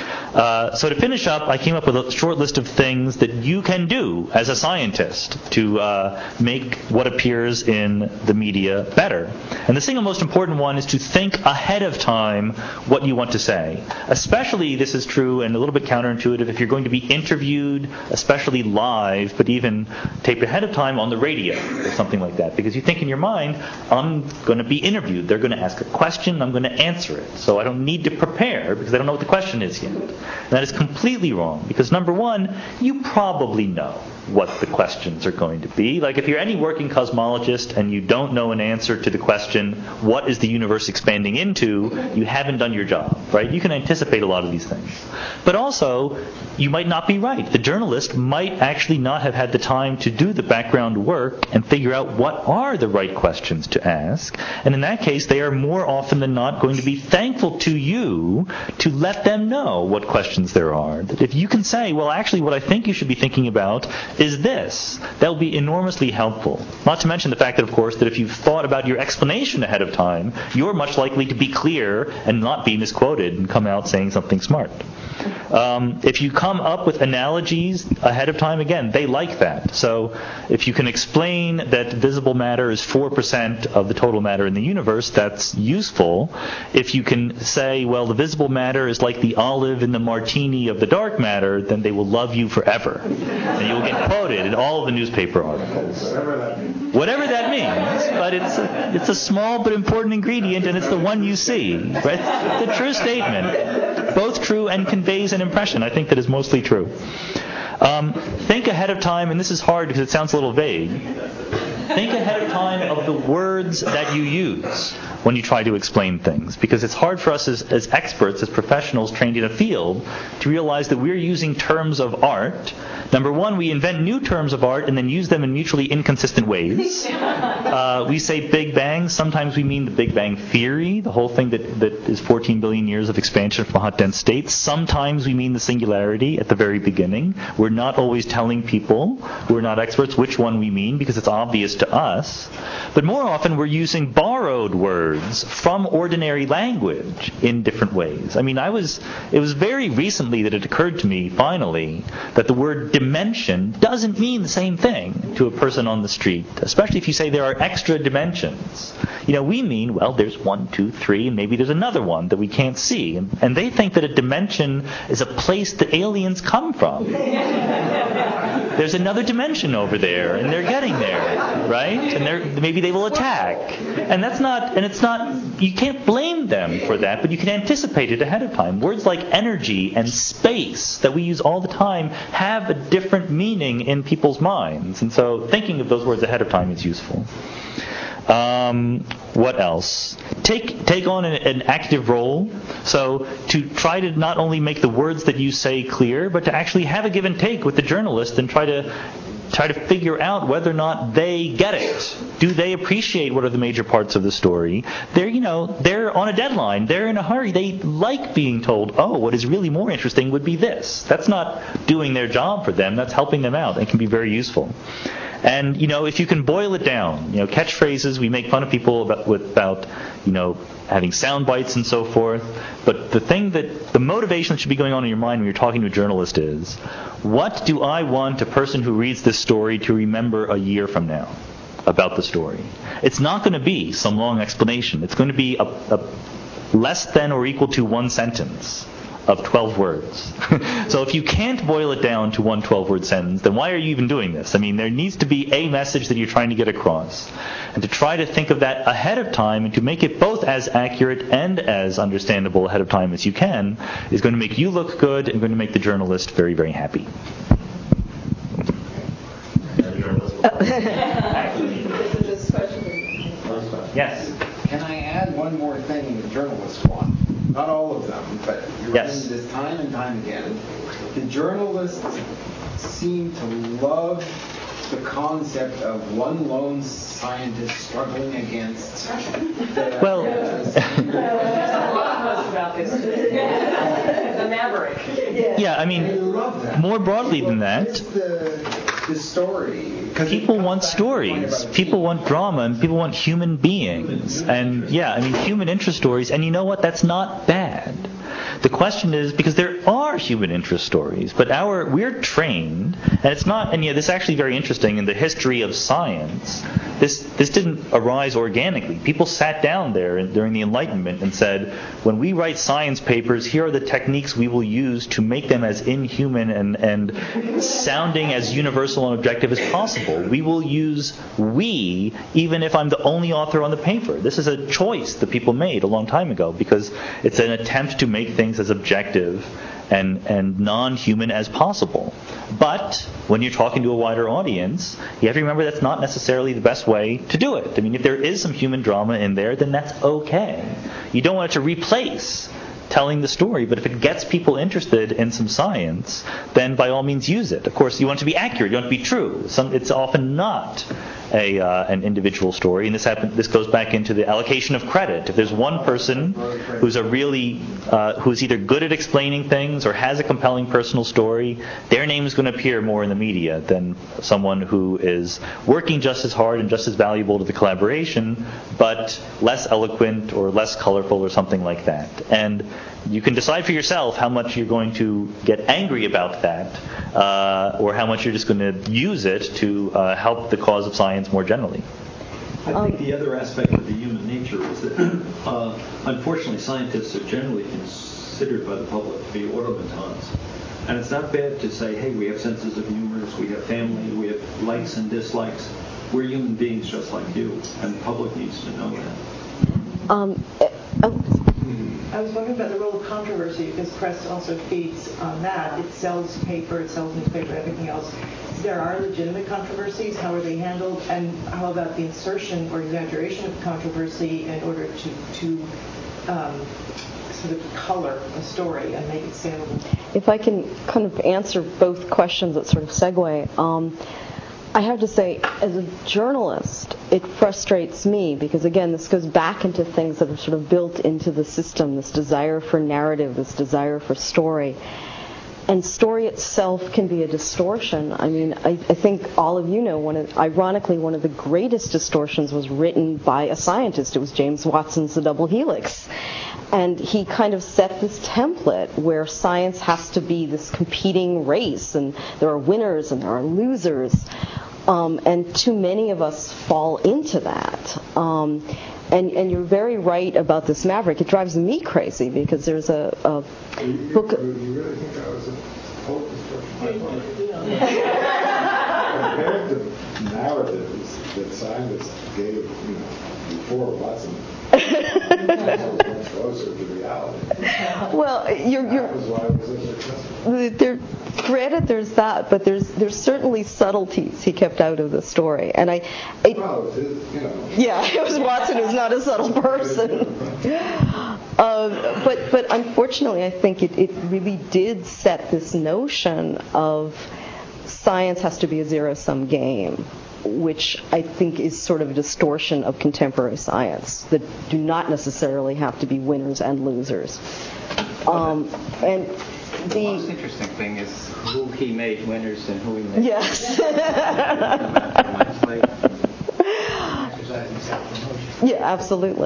S9: So to finish up, I came up with a short list of things that you can do as a scientist to make what appears in the media better. And the single most important one is to think ahead of time what you want to say. Especially this is true and a little bit counterintuitive if you're going to be interviewed, especially live, but even taped ahead of time on the radio or something like that. Because you think in your mind, I'm going to be interviewed. They're going to ask a question, I'm going to answer it. So I don't need to prepare because I don't know what the question is yet. And that is completely wrong because, number one, you probably know what the questions are going to be. Like if you're any working cosmologist and you don't know an answer to the question, what is the universe expanding into, you haven't done your job, right? You can anticipate a lot of these things. But also, you might not be right. The journalist might actually not have had the time to do the background work and figure out what are the right questions to ask. And in that case, they are more often than not going to be thankful to you to let them know what questions there are. That if you can say, well, actually, what I think you should be thinking about is this, that will be enormously helpful. Not to mention the fact that, of course, that if you've thought about your explanation ahead of time, you're much likely to be clear and not be misquoted and come out saying something smart. If you come up with analogies ahead of time, again, they like that. So if you can explain that visible matter is 4% of the total matter in the universe, that's useful. If you can say, well, the visible matter is like the olive in the martini of the dark matter, then they will love you forever. And you will get quoted in all of the newspaper articles. Whatever that means. But it's a small but important ingredient, and it's the one you see. Right? It's a true statement. Both true and conveys an impression. I think that is mostly true. Think ahead of time, and this is hard because it sounds a little vague. Think ahead of time of the words that you use when you try to explain things, because it's hard for us as experts, as professionals trained in a field, to realize that we're using terms of art Number one, we invent new terms of art and then use them in mutually inconsistent ways. We say Big Bang. Sometimes we mean the Big Bang Theory, the whole thing that is 14 billion years of expansion from a hot, dense state. Sometimes we mean the singularity at the very beginning. We're not always telling people who are not experts which one we mean because it's obvious to us. But more often we're using borrowed words from ordinary language in different ways. I mean, it was very recently that it occurred to me, finally, that the word dimension doesn't mean the same thing to a person on the street, especially if you say there are extra dimensions. We mean, well, there's 1, 2, 3, and maybe there's another one that we can't see. And they think that a dimension is a place that aliens come from. There's another dimension over there, and they're getting there, right? And maybe they will attack. And it's not, you can't blame them for that, but you can anticipate it ahead of time. Words like energy and space that we use all the time have a different meaning in people's minds. And so thinking of those words ahead of time is useful. What else? Take on an active role. So to try to not only make the words that you say clear, but to actually have a give and take with the journalist and try to figure out whether or not they get it. Do they appreciate what are the major parts of the story? They're on a deadline. They're in a hurry. They like being told, oh, what is really more interesting would be this. That's not doing their job for them. That's helping them out. It can be very useful. And, if you can boil it down, catchphrases, we make fun of people about having sound bites and so forth. But the motivation that should be going on in your mind when you're talking to a journalist is, what do I want a person who reads this story to remember a year from now about the story? It's not going to be some long explanation. It's going to be a less than or equal to one sentence of 12 words. So if you can't boil it down to one 12-word sentence, then why are you even doing this? I mean, there needs to be a message that you're trying to get across. And to try to think of that ahead of time and to make it both as accurate and as understandable ahead of time as you can is going to make you look good and going to make the journalist very, very happy. Yes.
S12: Can I add one more thing the journalists want? Not all of them, but you're
S9: yes.
S12: reading this time and time again. The journalists seem to love the concept of one lone scientist struggling against the...
S1: Well... about this. The maverick.
S9: Yeah, I mean, more broadly than that...
S12: The story.
S9: People want stories. People want drama, and people want human beings. And human interest stories. And you know what? That's not bad. The question is, because there are human interest stories, but we're trained, and it's not. And this is actually very interesting in the history of science. This didn't arise organically. People sat down there during the Enlightenment and said, when we write science papers, here are the techniques we will use to make them as inhuman and sounding as universal and objective as possible. We will use we, even if I'm the only author on the paper. This is a choice that people made a long time ago because it's an attempt to make things as objective and non-human as possible. But when you're talking to a wider audience, you have to remember that's not necessarily the best way to do it. I mean, if there is some human drama in there, then that's okay. You don't want it to replace telling the story, but if it gets people interested in some science, then by all means use it. Of course, you want it to be accurate, you want it to be true. It's often not an individual story, and this goes back into the allocation of credit. If there's one person who's who's either good at explaining things or has a compelling personal story, their name is going to appear more in the media than someone who is working just as hard and just as valuable to the collaboration, but less eloquent or less colorful or something like that. And you can decide for yourself how much you're going to get angry about that, or how much you're just going to use it to help the cause of science more generally.
S14: I think the other aspect of the human nature is that, unfortunately, scientists are generally considered by the public to be automatons. And it's not bad to say, hey, we have senses of humor, we have family, we have likes and dislikes. We're human beings just like you, and the public needs to know that.
S8: I was wondering about the role of controversy, because press also feeds on that. It sells paper, it sells newspaper, everything else. There are legitimate controversies. How are they handled? And how about the insertion or exaggeration of controversy in order to sort of color a story and make it saleable.
S4: If I can kind of answer both questions that sort of segue, I have to say, as a journalist, it frustrates me because, again, this goes back into things that are sort of built into the system, this desire for narrative, this desire for story. And story itself can be a distortion. I mean, I think all of you know, ironically, one of the greatest distortions was written by a scientist. It was James Watson's The Double Helix. And he kind of set this template where science has to be this competing race, and there are winners and there are losers. And too many of us fall into that. And you're very right about this Maverick. It drives me crazy because there's a book.
S13: You really think that was a total destruction? Compared to narratives that scientists gave, before Watson, much closer to reality.
S4: Well,
S13: that was why it was so successful.
S4: Granted, there's that, but there's certainly subtleties he kept out of the story, and
S13: well, it is,
S4: Yeah, it was Watson who's not a subtle person. But unfortunately, I think it really did set this notion of science has to be a zero-sum game, which I think is sort of a distortion of contemporary science that do not necessarily have to be winners and losers. And
S2: the most interesting thing is who he made winners and who he made.
S4: Yes. Yeah, absolutely.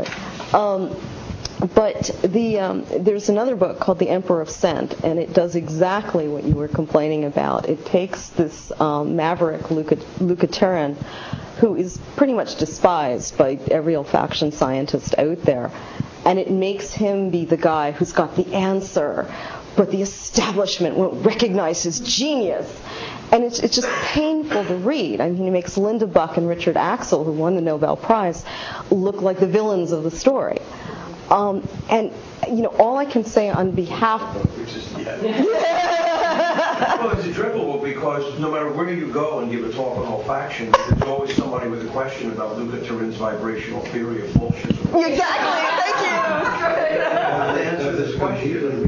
S4: But there's another book called The Emperor of Scent, and it does exactly what you were complaining about. It takes this maverick, Luca Turin, who is pretty much despised by every olfaction scientist out there, and it makes him be the guy who's got the answer, but the establishment won't recognize his genius. And it's just painful to read. I mean, he makes Linda Buck and Richard Axel, who won the Nobel Prize, look like the villains of the story. And all I can say on behalf.
S3: Well, it's a dreadful because no matter where you go and give a talk on olfaction, there's always somebody with a question about Luca Turin's vibrational theory of bullshit.
S4: Exactly. Thank you.
S3: The answer to this question.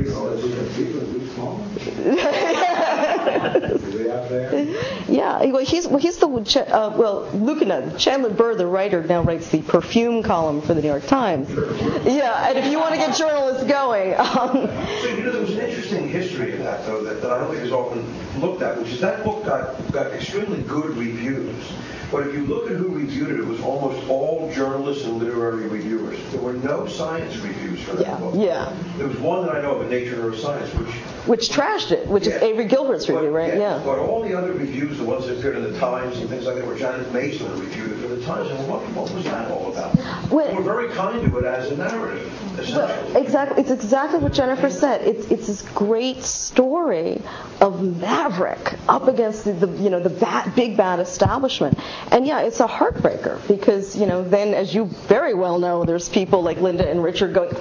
S4: Yeah, well, he's the Luca, Chandler Burr, the writer, now writes the perfume column for the New York Times. Yeah, and if you want to get journalists going.
S3: So there was an interesting history in that, though, that I don't think is often looked at, which is that book got extremely good reviews. But if you look at who reviewed it, it was almost all journalists and literary reviewers. There were no science reviews for that book.
S4: Yeah.
S3: There was one that I know of in Nature Neuroscience,
S4: which trashed it, which is Avery Gilbert's review, right?
S3: Yeah. But all the other reviews, the ones that appeared in the Times and things like that, were Janet Mason reviewed it for the Times. And what was that all about? They were very kind to it as a narrative, essentially.
S4: Exactly. It's exactly what Jennifer said. It's this great story of Maverick up against the big bad establishment. And yeah, it's a heartbreaker because, then as you very well know, there's people like Linda and Richard going,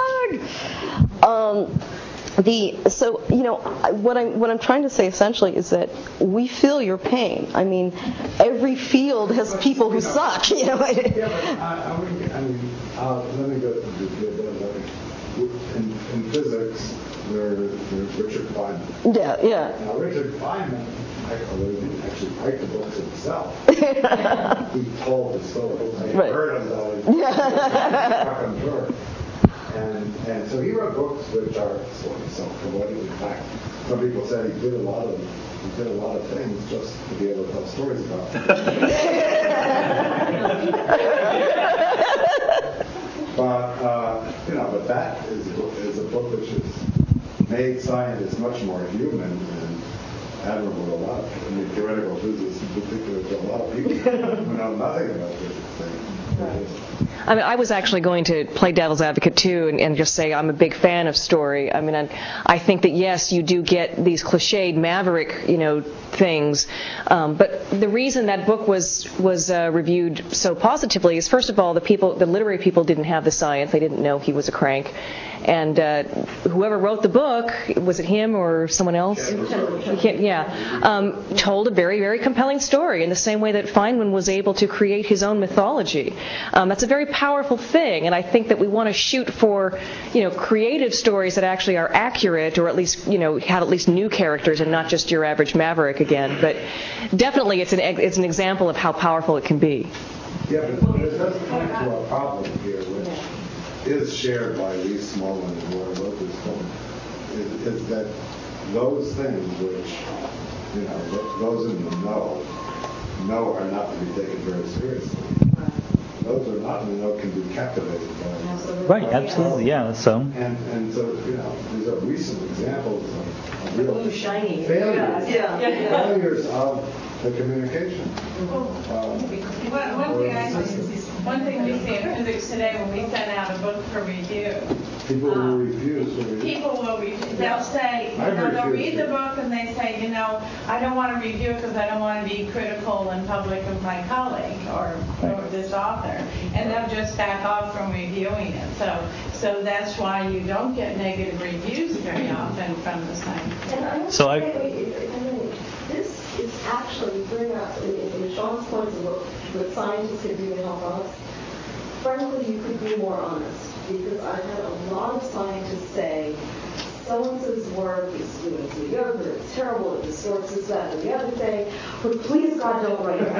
S4: what I'm trying to say essentially is that we feel your pain. I mean, every field has people who suck.
S13: Yeah, but let me go in physics. There's Richard Feynman.
S4: Yeah.
S13: Now Richard Feynman, although he didn't actually write the books himself, he told the stories. I heard him though. And so he wrote books which are sort of self-promoting. In fact, some people say he did a lot of things just to be able to tell stories about them. But that is a book which has made scientists much more human and admirable to a lot of people. I mean, theoretical physicists in particular, to a lot of people who know nothing about physics.
S1: I mean, I was actually going to play devil's advocate too and just say I'm a big fan of story. I mean, I think that yes, you do get these cliched Maverick, things, but the reason that book was reviewed so positively is, first of all, the literary people didn't have the science; they didn't know he was a crank, And whoever wrote the book, was it him or someone else? Told a very, very compelling story in the same way that Feynman was able to create his own mythology. That's a very powerful thing, and I think that we want to shoot for, creative stories that actually are accurate, or at least, have at least new characters and not just your average maverick again. But definitely, it's an example of how powerful it can be.
S13: Yeah, but it does point to a problem here, which is shared by Lee Smolin, who I wrote this book, is that those things which, those in the know are not to be taken very seriously. Those are not in the know can be captivated by.
S9: Right, absolutely, yeah. So.
S13: And so, these are recent examples of real
S8: shiny
S13: failures of the communication.
S6: One thing we see in physics today when we send out a book for review,
S13: people will refuse.
S6: They'll say, they'll read the book and they say, I don't want to review it because I don't want to be critical in public of my colleague or this author, and they'll just back off from reviewing it. So that's why you don't get negative reviews very often from the site.
S15: So this is actually bring up in Sean's points of what scientists can do to help us. Frankly, you could be more honest, because I've had a lot of scientists say, so-and-so's work is mediocre, it's terrible, it distorts this, that, and the other thing, but please God, don't write it.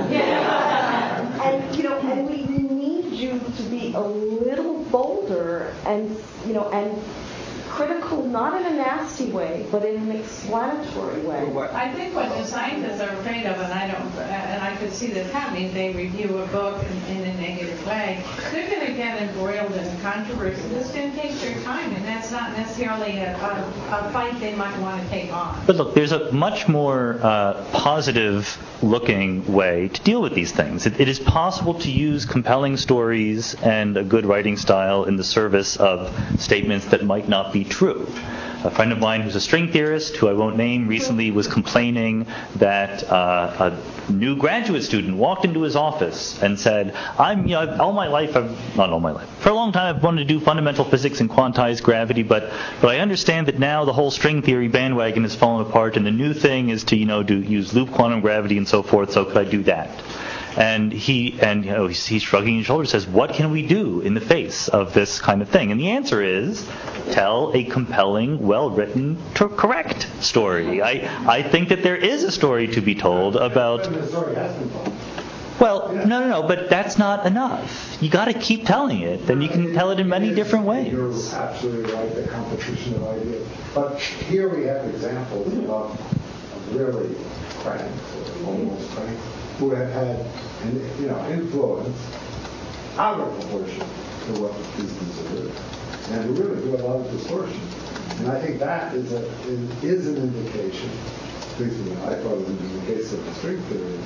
S15: And we need you to be a little bolder and critical, not in a nasty way, but in an explanatory way.
S6: I think what the scientists are afraid of, and I could see this happening, if they review a book in a negative way, they're going to get embroiled in a controversy. This is going to take their time, and that's not necessarily a fight they might want to take on.
S9: But look, there's a much more positive-looking way to deal with these things. It is possible to use compelling stories and a good writing style in the service of statements that might not be true. A friend of mine who's a string theorist, who I won't name, recently was complaining that a new graduate student walked into his office and said, for a long time I've wanted to do fundamental physics and quantized gravity, but I understand that now the whole string theory bandwagon has fallen apart, and the new thing is to use loop quantum gravity and so forth. So could I do that? And he's shrugging his shoulders, says, what can we do in the face of this kind of thing? And the answer is, tell a compelling, well-written, correct story. I think that there is a story to be told about... Well, no, but that's not enough. You got to keep telling it, then you can tell it in many different ways.
S13: You're absolutely right, the competition of ideas. But here we have examples of really cranks, or almost cranks, who have had influence out of proportion to what is deserved, and who really do a lot of distortion. And I think that is an indication, at least I thought it was in the case of the string theory,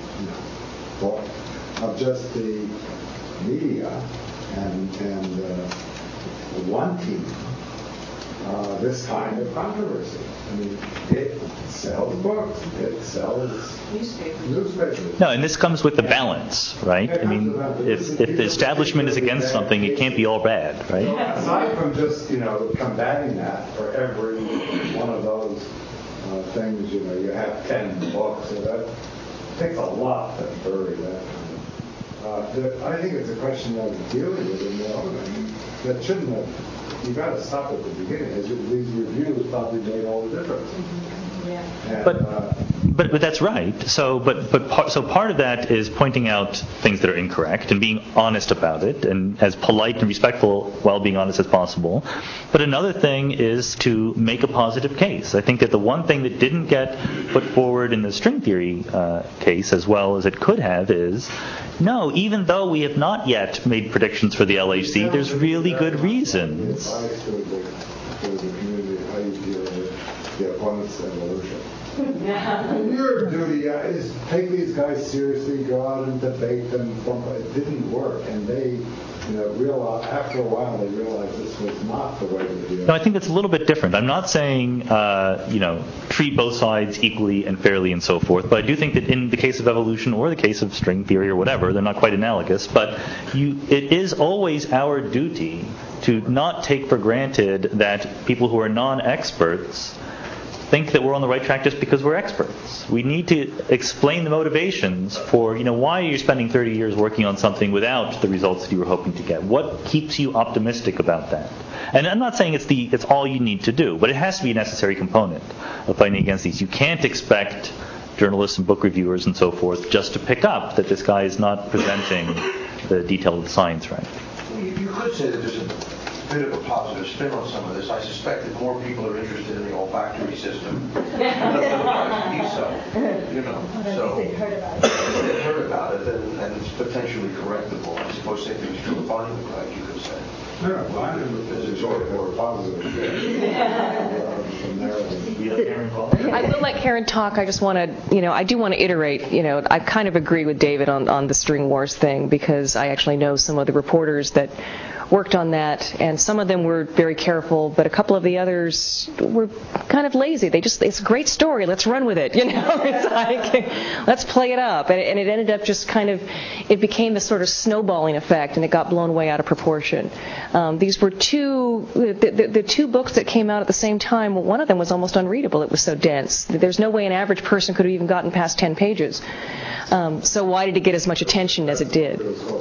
S13: of just the media and wanting this kind of controversy. I mean, it sells books, it sells newspapers.
S9: No, and this comes with the balance, right? I mean, if the establishment is against something, it can't be all bad, right?
S13: So aside from just, combating that for every one of those things, you have 10 books, so that takes a lot to bury that. I think it's a question of dealing with it more. I mean, that shouldn't have. You got to stop at the beginning. As these reviews probably made all the difference. And,
S9: but that's right. So part of that is pointing out things that are incorrect and being honest about it, and as polite and respectful while being honest as possible. But another thing is to make a positive case. I think that the one thing that didn't get put forward in the string theory case as well as it could have is, no, even though we have not yet made predictions for the LHC, there's really good reasons.
S13: Advice to the community how you deal with the opponent's evolution. Your duty is take these guys seriously, go out and debate them. It didn't work, and they, after a while, they realized this was not the way to do it.
S9: No, I think that's a little bit different. I'm not saying, treat both sides equally and fairly and so forth, but I do think that in the case of evolution or the case of string theory or whatever, they're not quite analogous, but it is always our duty to not take for granted that people who are non-experts think that we're on the right track just because we're experts. We need to explain the motivations for, why are you spending 30 years working on something without the results that you were hoping to get? What keeps you optimistic about that? And I'm not saying it's all you need to do, but it has to be a necessary component of fighting against these. You can't expect journalists and book reviewers and so forth just to pick up that this guy is not presenting the detail of the science right.
S3: You could say that there's a bit of a positive spin on some of this. I suspect that more people are interested in the olfactory system than otherwise be so. So they've heard about it, and it's potentially correctable. I suppose same thing is true of finding the fact, you could say.
S13: I
S1: will let Karen talk. I just want to, I do want to iterate. I kind of agree with David on the string wars thing, because I actually know some of the reporters that worked on that, and some of them were very careful, but a couple of the others were kind of lazy. It's a great story, let's run with it, It's like, let's play it up, and it ended up just it became this sort of snowballing effect, and it got blown way out of proportion. These were the two books that came out at the same time. One of them was almost unreadable, it was so dense. There's no way an average person could have even gotten past 10 pages. So why did it get as much attention as it did?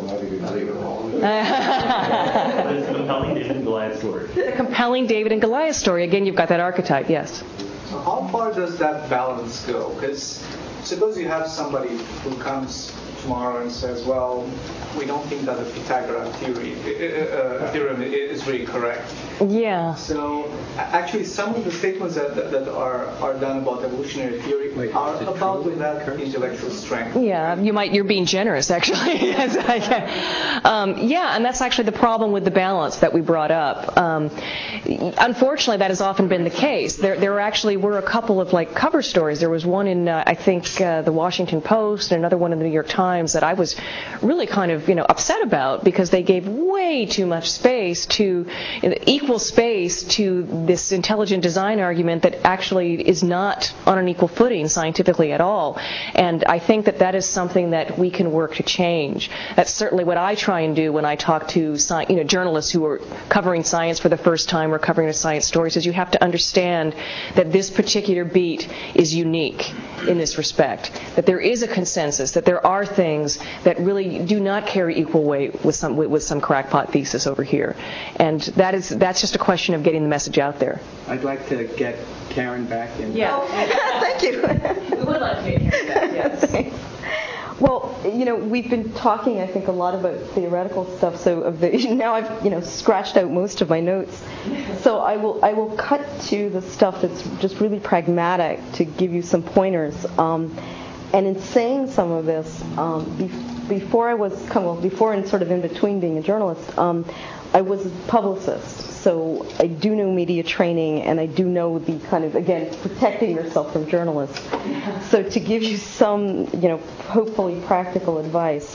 S9: It's a compelling David and Goliath story.
S1: A compelling David and Goliath story. Again, you've got that archetype, yes.
S16: So how far does that balance go? Because suppose you have somebody who comes tomorrow and says, well, we don't think that the Pythagorean theorem is really correct.
S1: Yeah.
S16: So actually some of the statements that are done about evolutionary theory are about that intellectual strength.
S1: Yeah, you're being generous, actually. Yeah, and that's actually the problem with the balance that we brought up. Unfortunately, that has often been the case. There actually were a couple of cover stories. There was one in, I think, the Washington Post, and another one in the New York Times that I was really kind of upset about, because they gave way too much space to equal space to this intelligent design argument that actually is not on an equal footing scientifically at all. And I think that is something that we can work to change. That's certainly what I try and do when I talk to journalists who are covering science for the first time or covering a science story. Says you have to understand that this particular beat is unique in this respect, that there is a consensus, that there are things that really do not carry equal weight with some crackpot thesis over here, and that's just a question of getting the message out there.
S2: I'd like to get Karen back in.
S1: Yeah.
S4: Thank you.
S1: We would like to get Karen back. Yes.
S4: Thanks. Well, we've been talking, I think, a lot about theoretical stuff. So now I've scratched out most of my notes. So I will cut to the stuff that's just really pragmatic to give you some pointers. And in saying some of this, before and sort of in between being a journalist, I was a publicist. So I do know media training, and I do know the kind of, again, protecting yourself from journalists. So to give you some, hopefully practical advice,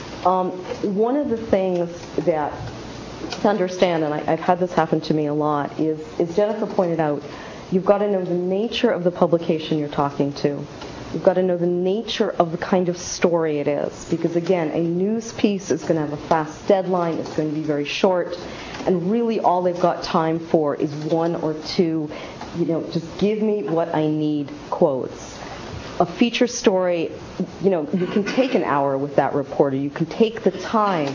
S4: one of the things that to understand, and I've had this happen to me a lot, is Jennifer pointed out, you've got to know the nature of the publication you're talking to. You've got to know the nature of the kind of story it is. Because again, a news piece is going to have a fast deadline, it's going to be very short, and really all they've got time for is one or two, just give me what I need quotes. A feature story, you can take an hour with that reporter. You can take the time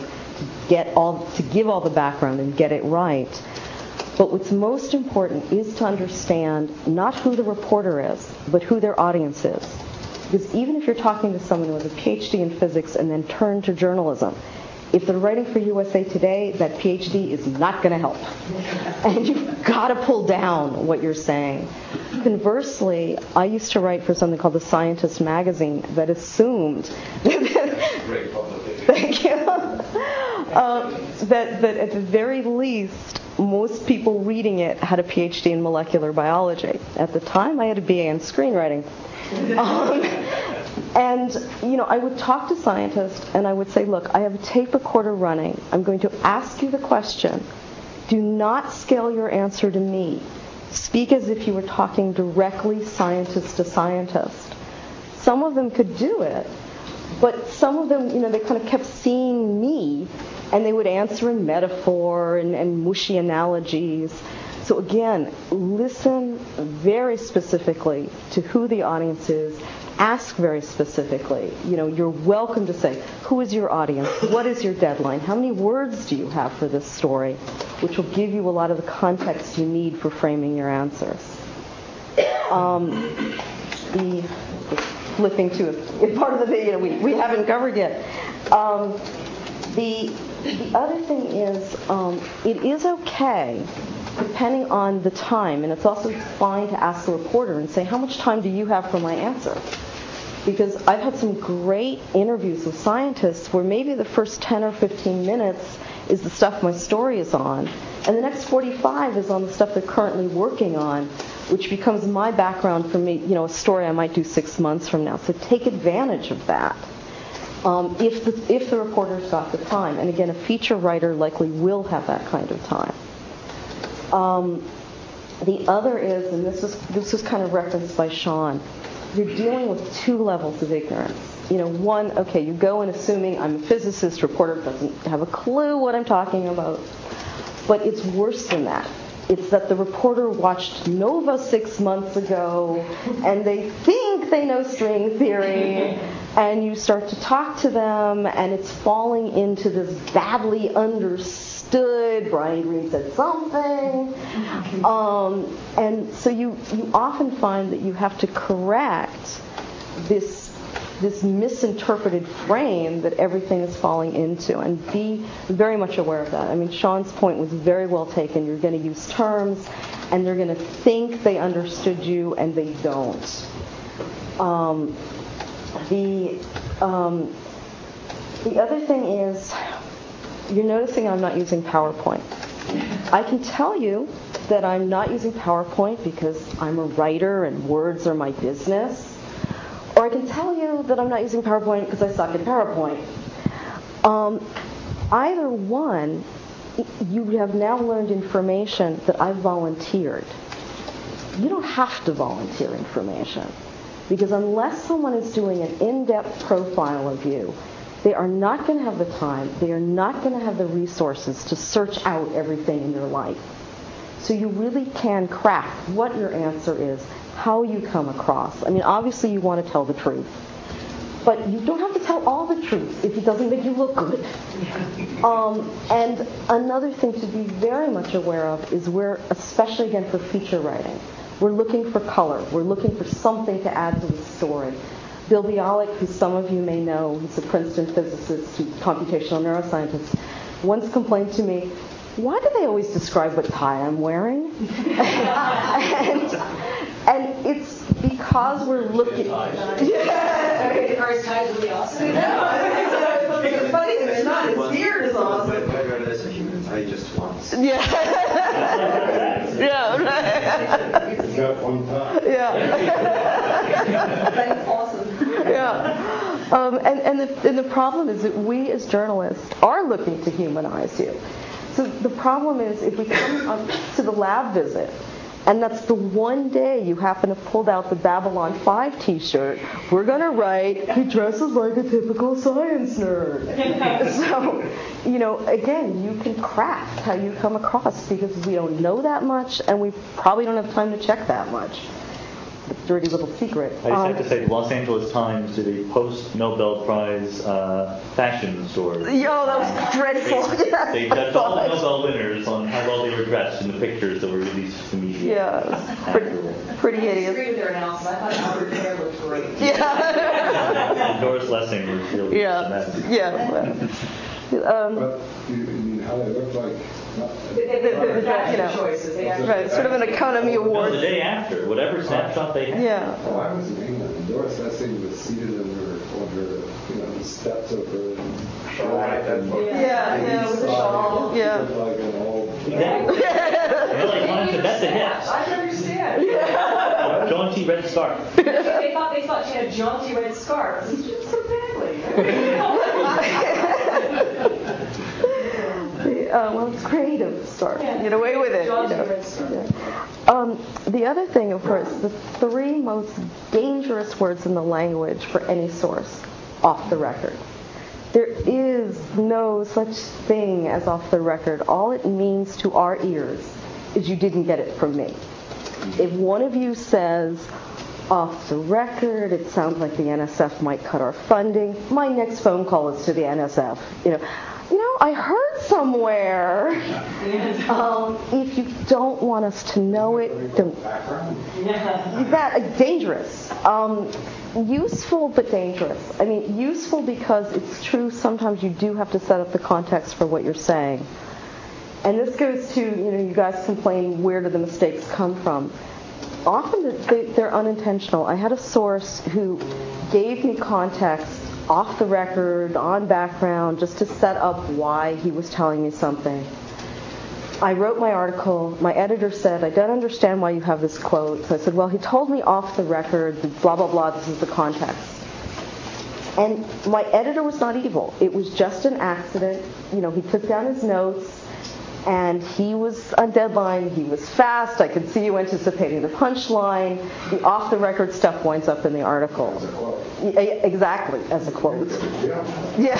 S4: to give all the background and get it right. But what's most important is to understand not who the reporter is, but who their audience is. Because even if you're talking to someone with a PhD in physics and then turn to journalism, if they're writing for USA Today, that PhD is not going to help. And you've got to pull down what you're saying. Conversely, I used to write for something called The Scientist magazine that assumed
S3: Great publication.
S4: Thank you. That at the very least, most people reading it had a PhD in molecular biology. At the time, I had a BA in screenwriting. And, I would talk to scientists and I would say, look, I have a tape recorder running. I'm going to ask you the question. Do not scale your answer to me. Speak as if you were talking directly scientist to scientist. Some of them could do it, but some of them, they kind of kept seeing me And they would answer in metaphor and mushy analogies. So again, listen very specifically to who the audience is. Ask very specifically. You're welcome to say, who is your audience? What is your deadline? How many words do you have for this story? Which will give you a lot of the context you need for framing your answers. Flipping to a part of the video we haven't covered yet. The other thing is, it is okay, depending on the time, and it's also fine to ask the reporter and say, how much time do you have for my answer? Because I've had some great interviews with scientists where maybe the first 10 or 15 minutes is the stuff my story is on, and the next 45 is on the stuff they're currently working on, which becomes my background for me, a story I might do 6 months from now. So take advantage of that. If the reporter's got the time. And again, a feature writer likely will have that kind of time. The other is, and this was kind of referenced by Sean, you're dealing with two levels of ignorance. One, okay, you go in assuming I'm a physicist, reporter doesn't have a clue what I'm talking about. But it's worse than that. It's that the reporter watched Nova 6 months ago, and they think they know string theory, and you start to talk to them, and it's falling into this badly understood, Brian Greene said something, and so you often find that you have to correct this misinterpreted frame that everything is falling into, and be very much aware of that. I mean, Sean's point was very well taken. You're going to use terms, and they're going to think they understood you, and they don't. The other thing is, you're noticing I'm not using PowerPoint. I can tell you that I'm not using PowerPoint because I'm a writer and words are my business. Or I can tell you that I'm not using PowerPoint because I suck at PowerPoint. Either one, you have now learned information that I volunteered. You don't have to volunteer information. Because unless someone is doing an in-depth profile of you, they are not going to have the time, they are not going to have the resources to search out everything in your life. So you really can craft what your answer is, how you come across. I mean, obviously you want to tell the truth. But you don't have to tell all the truth if it doesn't make you look good. And another thing to be very much aware of is especially again for feature writing, we're looking for color. We're looking for something to add to the story. Bill Bialik, who some of you may know, he's a Princeton physicist, computational neuroscientist, once complained to me, why do they always describe what tie I'm wearing? and it's because we're looking... Yeah.
S17: Are his ties really awesome?
S4: No, it's funny thing, they're not. His beard is awesome.
S3: As a human, I just once.
S4: Yeah. Yeah, right.
S13: He's got one tie.
S4: Yeah.
S17: That's awesome.
S4: Yeah. And the problem is that we as journalists are looking to humanize you. So the problem is if we come to the lab visit, and that's the one day you happen to pull out the Babylon 5 t-shirt, we're going to write, he dresses like a typical science nerd. So, again, you can craft how you come across because we don't know that much and we probably don't have time to check that much. Dirty little secret.
S9: I just have to say, the Los Angeles Times did a post-Nobel Prize fashion story.
S4: Yo, that was dreadful.
S9: They judged all the Nobel winners on how well they were dressed in the pictures that were released to the media.
S4: Yeah, pretty hideous.
S17: I agree with their analysis. I thought Albert hair looked great.
S4: Yeah.
S9: Doris Lessing was really dramatic.
S4: Yeah.
S13: But you mean how they look like?
S17: The choices.
S4: Right, sort of an Academy Award.
S9: No, the day after, whatever snapshot they had.
S4: Yeah.
S13: Oh, I was in England, and Doris Lessing was seated on her the steps of her shawl.
S4: With the shawl. Yeah.
S13: Like an old...
S9: Exactly. That's the hip.
S17: I understand.
S9: Jaunty red scarf.
S17: They thought she had a jaunty red scarf. So badly.
S4: Well, it's creative start. Get away with it. The other thing, of course, the three most dangerous words in the language for any source, off the record. There is no such thing as off the record. All it means to our ears is you didn't get it from me. If one of you says, off the record, it sounds like the NSF might cut our funding, my next phone call is to the NSF. I heard somewhere. If you don't want us to know it, don't. Dangerous. Useful but dangerous. I mean, useful because it's true sometimes you do have to set up the context for what you're saying. And this goes to, you guys complain, where do the mistakes come from? Often they're unintentional. I had a source who gave me context off the record, on background, just to set up why he was telling me something. I wrote my article. My editor said, I don't understand why you have this quote. So I said, well, he told me off the record, blah, blah, blah, this is the context. And my editor was not evil. It was just an accident. He took down his notes, and he was on deadline. He was fast. I could see you anticipating the punchline. The off-the-record stuff winds up in the article.
S13: As a quote.
S4: Exactly, as a quote. Yeah.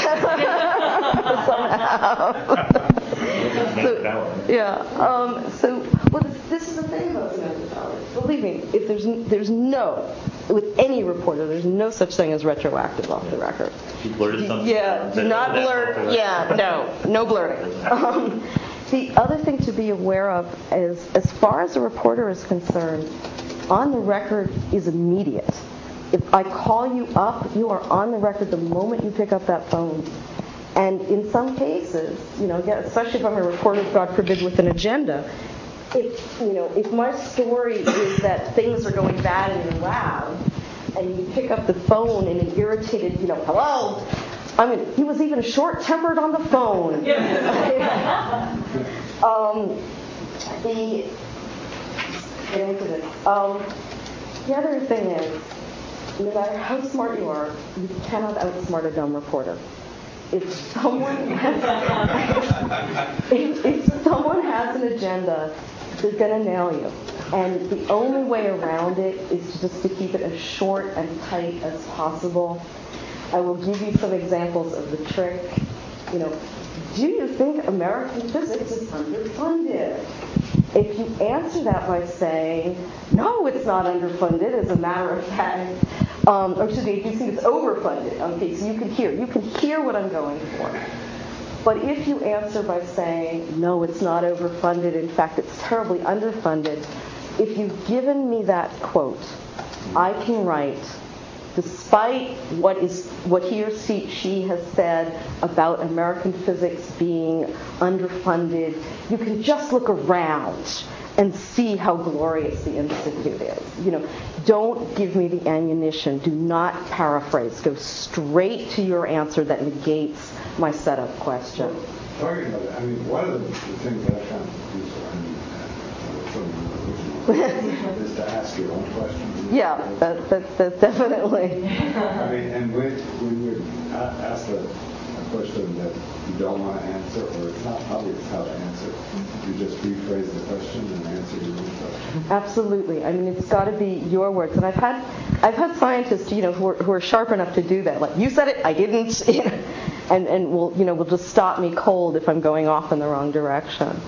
S4: This is the thing about semantic powers. Believe me, if with any reporter, there's no such thing as retroactive off the record.
S9: You blurted something?
S4: Yeah, do not blurt. Yeah, no blurting. The other thing to be aware of is, as far as a reporter is concerned, on the record is immediate. If I call you up, you are on the record the moment you pick up that phone. And in some cases, especially if I'm a reporter, God forbid, with an agenda, if my story is that things are going bad in your lab, and you pick up the phone in an irritated, hello, he was even short-tempered on the phone. The other thing is, no matter how smart you are, you cannot outsmart a dumb reporter. If someone has an agenda, they're going to nail you. And the only way around it is just to keep it as short and tight as possible. I will give you some examples of the trick. Do you think American physics is underfunded? If you answer that by saying, no, it's not underfunded, as a matter of fact, or excuse me, if you think it's overfunded, okay, so you can hear what I'm going for. But if you answer by saying, no, it's not overfunded, in fact, it's terribly underfunded, if you've given me that quote, I can write, despite what he or she has said about American physics being underfunded, you can just look around and see how glorious the Institute is. Don't give me the ammunition. Do not paraphrase. Go straight to your answer that negates my setup question.
S13: Well, talking about that, one of the things that I found useful is to ask your own questions.
S4: Yeah, that's definitely.
S13: And when you ask a question that you don't want to answer, or it's not obvious how to answer, you just rephrase the question and answer your own question.
S4: Absolutely. It's got to be your words. And I've had scientists, who are sharp enough to do that. Like, you said it, I didn't. And will just stop me cold if I'm going off in the wrong direction.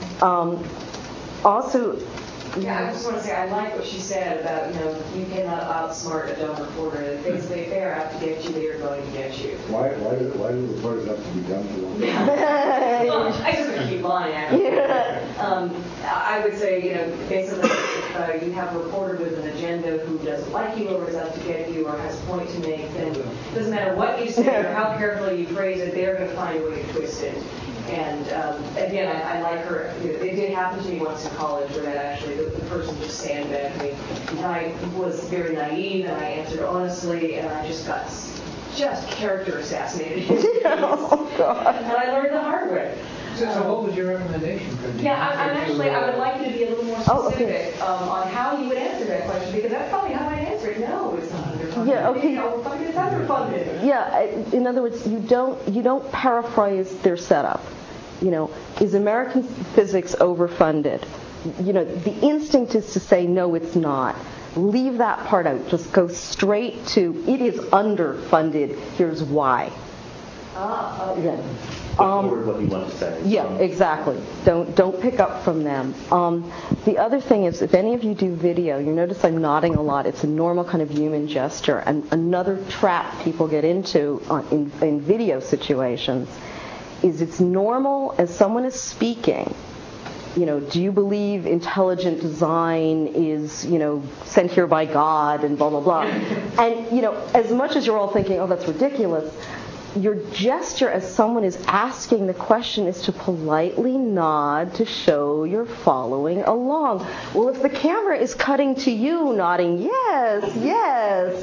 S4: Also.
S17: Yeah, I just want to say I like what she said about, you cannot outsmart a dumb reporter. Basically, if they are out to get you, they are going to get you.
S13: Why do reporters have to be dumb to them?
S17: Well, I just want to keep lying at you. I would say, basically, if you have a reporter with an agenda who doesn't like you or is out to get you or has a point to make, then it doesn't matter what you say or how carefully you phrase it, they're going to find a way to twist it. And again, I like her. It did happen to me once in college where that actually the person just sandbagged me. And I was very naive and I answered honestly, and I just got character assassinated.
S4: Oh, God.
S17: And I learned the hard way.
S16: So what was your recommendation?
S17: I would like you to be a little more specific on how you would answer that question, because that's probably how I'd answer it. No, it's not underfunded.
S4: Yeah, okay.
S17: It's underfunded.
S4: Yeah, in other words, you don't paraphrase their setup. Is American physics overfunded? The instinct is to say, no, it's not. Leave that part out. Just go straight to, it is underfunded. Here's why. Yeah.
S9: Record what you want to say.
S4: Yeah, exactly. Don't pick up from them. The other thing is, if any of you do video, you notice I'm nodding a lot. It's a normal kind of human gesture. And another trap people get into in video situations is it's normal as someone is speaking. Do you believe intelligent design is, sent here by God and blah, blah, blah. And, as much as you're all thinking, oh, that's ridiculous, your gesture as someone is asking the question is to politely nod to show you're following along. Well, if the camera is cutting to you nodding, yes, yes.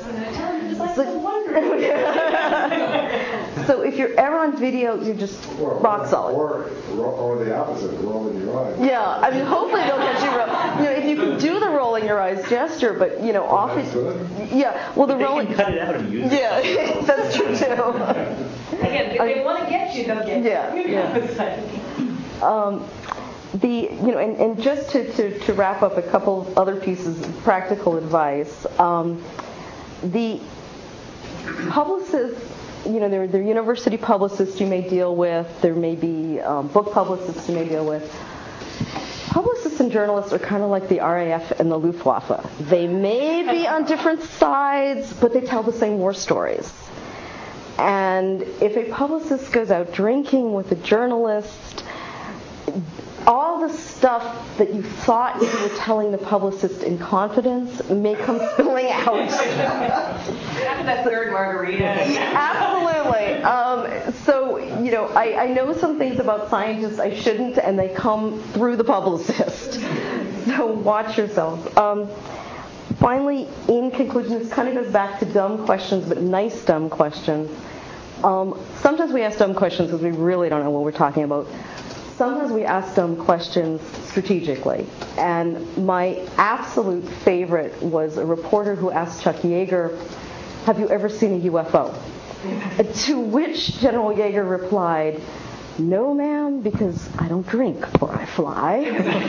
S4: So if you're ever on video, you're just rock solid.
S13: Or the opposite, rolling your eyes.
S4: Yeah, I mean, hopefully they'll get you. If you can do the rolling your eyes gesture, but often. Yeah, well, the rolling.
S9: They can cut it out and use it.
S4: Yeah, that's true too.
S17: Again, if they want to get you, they'll get you.
S4: Yeah. And just to wrap up a couple other pieces of practical advice, the publicists, there are university publicists you may deal with, there may be book publicists you may deal with. Publicists and journalists are kind of like the RAF and the Luftwaffe. They may be on different sides, but they tell the same war stories. And if a publicist goes out drinking with a journalist, all the stuff that you thought you were telling the publicist in confidence may come spilling out.
S17: After that third margarita.
S4: Absolutely. I know some things about scientists I shouldn't, and they come through the publicist. So watch yourselves. Finally, in conclusion, this kind of goes back to dumb questions, but nice dumb questions. Sometimes we ask dumb questions because we really don't know what we're talking about. Sometimes we ask dumb questions strategically. And my absolute favorite was a reporter who asked Chuck Yeager, "Have you ever seen a UFO?" To which General Yeager replied, "No, ma'am, because I don't drink before I fly."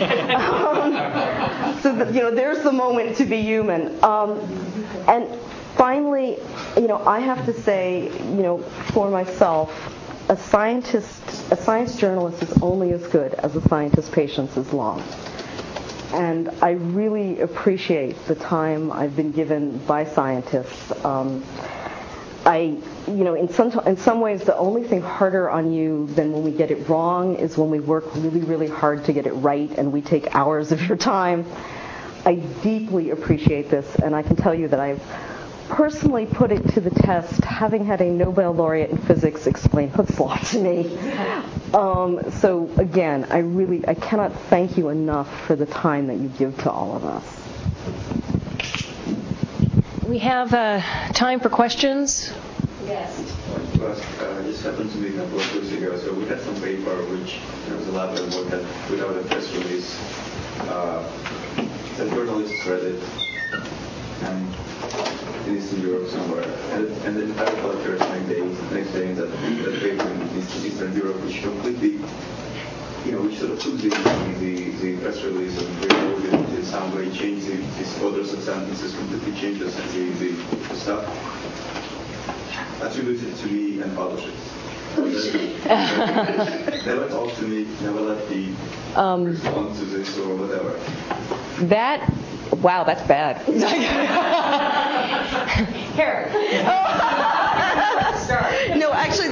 S4: There's the moment to be human. And finally, I have to say, for myself, a science journalist is only as good as a scientist's patience is long. And I really appreciate the time I've been given by scientists. In some ways, the only thing harder on you than when we get it wrong is when we work really, really hard to get it right and we take hours of your time. I deeply appreciate this, and I can tell you that I've personally put it to the test, having had a Nobel laureate in physics explain Hooke's law to me. So again, I cannot thank you enough for the time that you give to all of us.
S1: We have time for questions.
S17: Yes.
S18: This happened to me a couple of weeks ago. So we had some paper which was elaborate work that without a press release, the journalists read it, and in Eastern Europe somewhere, and then article appears next day in that paper in Eastern Europe, which completely, which sort of took the press release and rewrote it in some way, changed these orders of sentences, completely changed the stuff, attributed to me and published it. Never talked to me, never let me respond to this or whatever.
S1: Wow, that's bad.
S17: Karen.
S4: No, actually,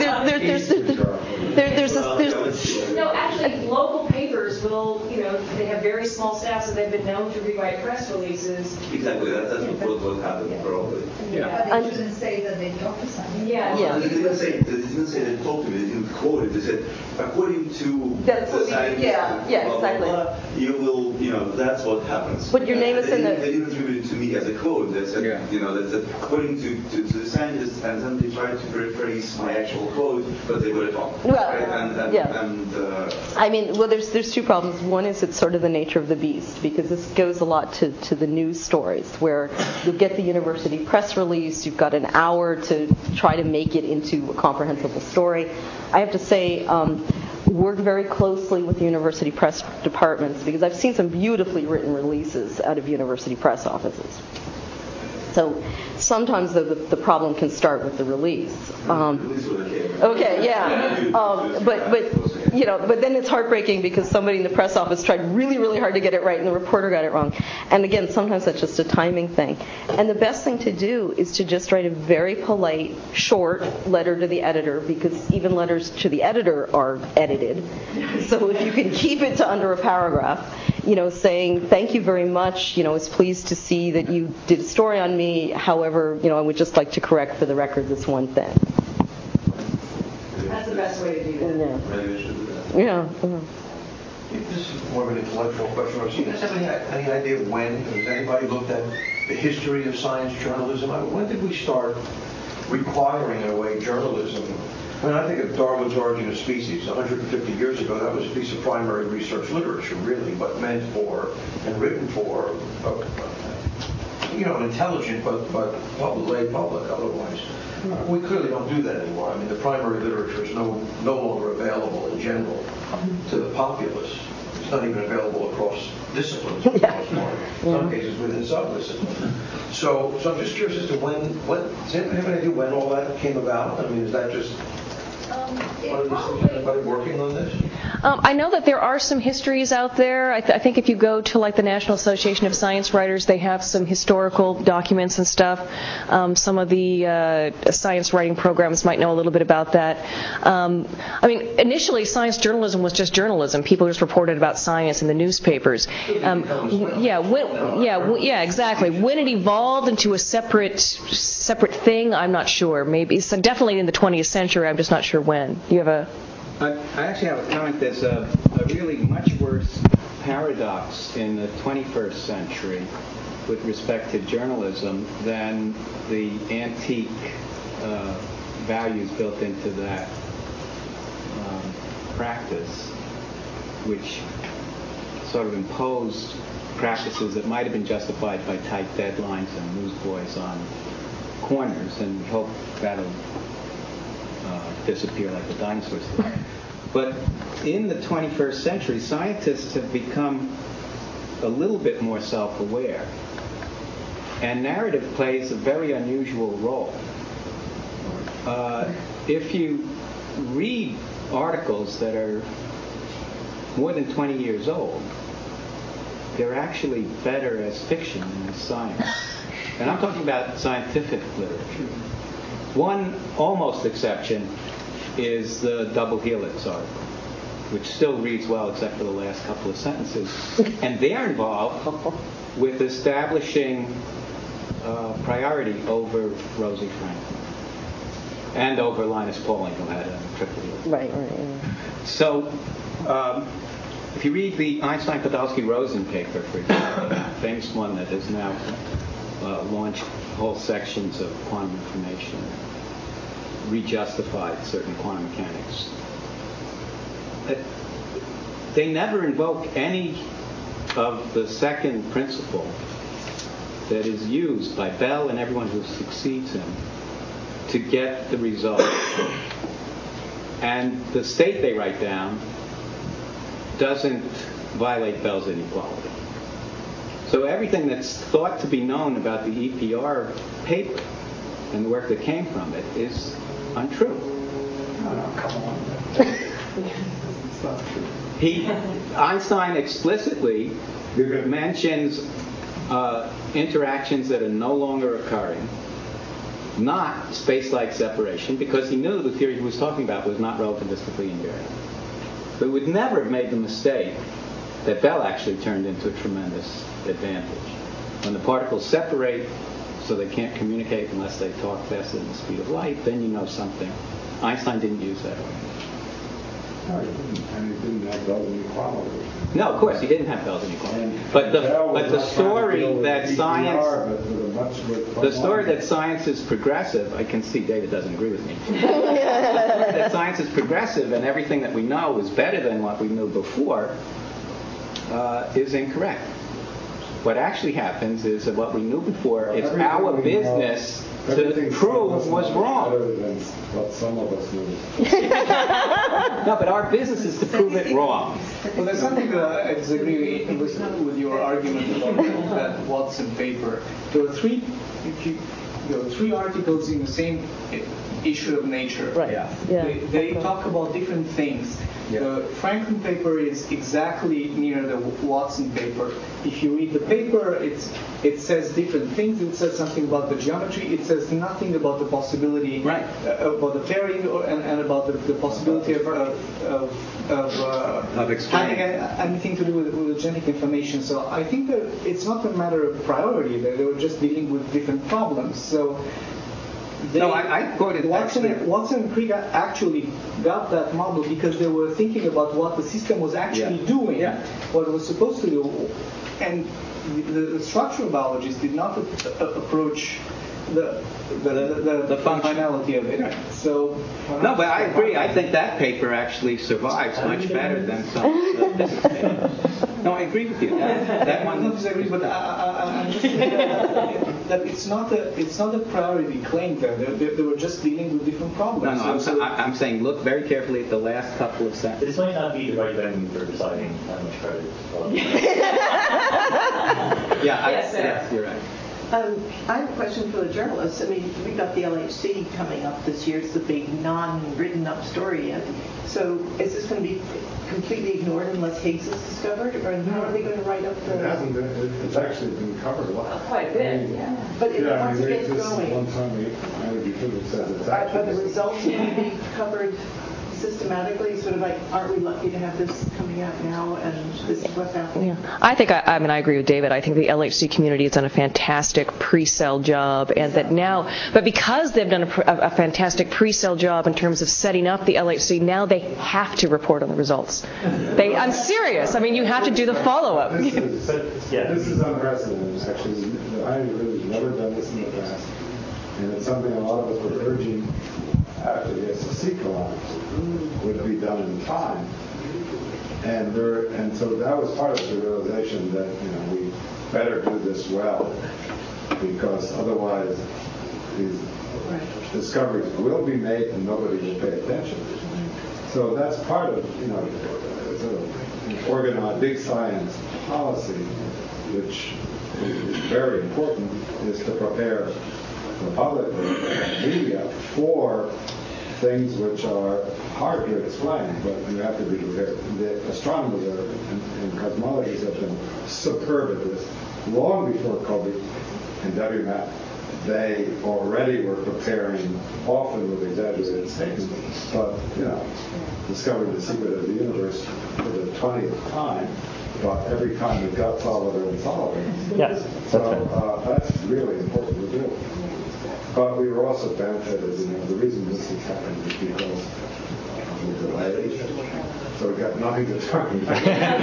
S17: No, actually, local papers will, they have very small staffs, and they've been known to rewrite press releases.
S18: Exactly, that's what happened probably.
S5: Yeah. But they didn't say that they talked to someone.
S17: Yeah.
S18: They didn't say they talked to me. They didn't quote it. They said, according to the science,
S4: exactly.
S18: You will, that's what happens.
S4: But your name is in the.
S18: They didn't attribute it to me as a quote. They said, that according to the scientists, and then they tried to rephrase my actual quote, but they got it wrong.
S4: Well, I mean, well, there's two problems. One is it's sort of the nature of the beast, because this goes a lot to the news stories, where you'll get the university press release, you've got an hour to try to make it into a comprehensible story. I have to say, work very closely with the university press departments, because I've seen some beautifully written releases out of university press offices. So sometimes the problem can start with the release. Okay, yeah. But then it's heartbreaking because somebody in the press office tried really, really hard to get it right and the reporter got it wrong. And again, sometimes that's just a timing thing. And the best thing to do is to just write a very polite, short letter to the editor, because even letters to the editor are edited. So if you can keep it to under a paragraph, saying, thank you very much, I was pleased to see that you did a story on me. However, I would just like to correct for the record this one thing.
S17: That's the best way to do that.
S4: Yeah.
S3: This is more of an intellectual question. Do you guys have any idea when? Has anybody looked at the history of science journalism? When did we start requiring, in a way, journalism? I think of Darwin's Origin of Species, 150 years ago. That was a piece of primary research literature, really, but meant for and written for, an intelligent but lay public otherwise. We clearly don't do that anymore. The primary literature is no longer available in general to the populace. It's not even available across disciplines for the most part. In some cases within sub-disciplines. So I'm just curious as to does anybody have any idea when all that came about? Is that just one of these things? Anybody working on this?
S1: I know that there are some histories out there. I think if you go to the National Association of Science Writers, they have some historical documents and stuff. Some of the science writing programs might know a little bit about that. Initially, science journalism was just journalism. People just reported about science in the newspapers. Exactly. When it evolved into a separate thing, I'm not sure. Maybe so definitely in the 20th century. I'm just not sure when. Do you have a?
S11: I actually have a comment. There's a really much worse paradox in the 21st century with respect to journalism than the antique values built into that practice, which sort of imposed practices that might have been justified by tight deadlines and newsboys on corners, and we hope that'll disappear like the dinosaurs did. But in the 21st century, scientists have become a little bit more self-aware. And narrative plays a very unusual role. If you read articles that are more than 20 years old, they're actually better as fiction than as science. And I'm talking about scientific literature. One almost exception is the double helix article, which still reads well except for the last couple of sentences. And they're involved with establishing priority over Rosie Franklin and over Linus Pauling, who had a triple helix.
S4: Right.
S11: So if you read the Einstein-Podolsky-Rosen paper, for example, the famous one that has now launched whole sections of quantum information, rejustified certain quantum mechanics, they never invoke any of the second principle that is used by Bell and everyone who succeeds him to get the result. And the state they write down doesn't violate Bell's inequality. So everything that's thought to be known about the EPR paper and the work that came from it is untrue.
S13: No, come on. It's not true.
S11: Einstein explicitly mentions interactions that are no longer occurring, not space-like separation, because he knew the theory he was talking about was not relativistically invariant. But would never have made the mistake that Bell actually turned into a tremendous advantage. When the particles separate so they can't communicate unless they talk faster than the speed of light, then you know something. Einstein didn't use that argument.
S13: No, he didn't. And he didn't have Bell's inequality.
S11: No, of course, he didn't have Bell's inequality. But the story that science is progressive, I can see David doesn't agree with me. That science is progressive and everything that we know is better than what we knew before is incorrect. What actually happens is that what we knew before is our business to prove was wrong.
S13: Better than what some of us knew.
S11: No, but our business is to prove it wrong.
S16: Well, there's something that I disagree with your argument about that Watson paper. There were three articles in the same issue of Nature.
S1: Right.
S16: They talk about different things. The Franklin paper is exactly near the Watson paper. If you read the paper, it says different things. It says something about the geometry. It says nothing about the possibility about the pairing and about the possibility of having anything to do with genetic information. So I think that it's not a matter of priority. They were just dealing with different problems. So.
S2: I quoted
S16: Watson and Crick actually got that model because they were thinking about what the system was actually doing, what it was supposed to do, and the structural biologists did not approach the functionality of it. So
S2: no, but I agree. I think that paper actually survives much better than some physics papers. No, I agree with you. That one.
S16: I don't disagree, but I'm just saying that it's not a priority claim there. They were just dealing with different problems.
S2: No, I'm saying look very carefully at the last couple of sentences.
S9: This might not be the right venue for deciding how much credit.
S2: Yes, you're right.
S8: I have a question for the journalists. I mean, we've got the LHC coming up this year. It's the big non-written up story. And so is this going to be completely ignored unless Higgs is discovered? Or how are they going to write up the...
S13: It hasn't been. It's actually been covered a lot.
S17: Quite a bit,
S8: But once it gets going...
S13: One time energy physics says it's
S8: Are
S13: actually...
S8: the results going to be covered systematically, sort of like, aren't we lucky to have this coming out now, and this is what's happening?
S1: Yeah. I agree with David. I think the LHC community has done a fantastic pre-sale job, and that now, but because they've done a fantastic pre-sale job in terms of setting up the LHC, now they have to report on the results. I'm serious. I mean, you have to do the follow-up.
S13: This is unprecedented, actually. I have really never done this in the past, and it's something a lot of us were urging after the SEC collapse would be done in time, and so that was part of the realization that we better do this well, because otherwise these discoveries will be made and nobody will pay attention. So that's part of sort of organized big science policy, which is very important, is to prepare the public and media for things which are hard to explain, but you have to be prepared. The astronomers and cosmologists have been superb at this. Long before Kobe and WMAP, they already were preparing, often with exaggerated statements, but discovering the secret of the universe for the 20th time. But every time it got solider and solider.
S9: Yes,
S13: that's really important to do. But we were also benefited, the reason this has happened is because of the delay. So we got nothing to talk about.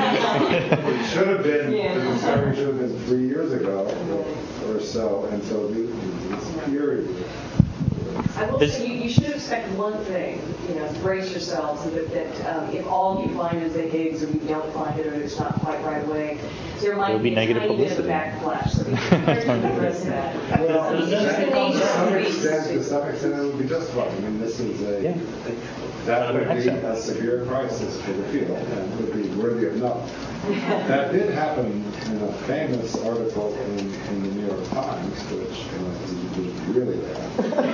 S13: It should have been, the discovery should have been 3 years ago or so, and so this period.
S17: I will say you should expect one thing, brace yourselves, that if all you find is the Higgs, or you don't find it, or it's not quite right away, there might be a tiny bit of a backlash. So be prepared to address that.
S13: Well, to some extent, it would be justified. I mean, this is that would be a severe crisis for the field and would be worthy of note. That did happen in a famous article in the New York Times, which was really bad.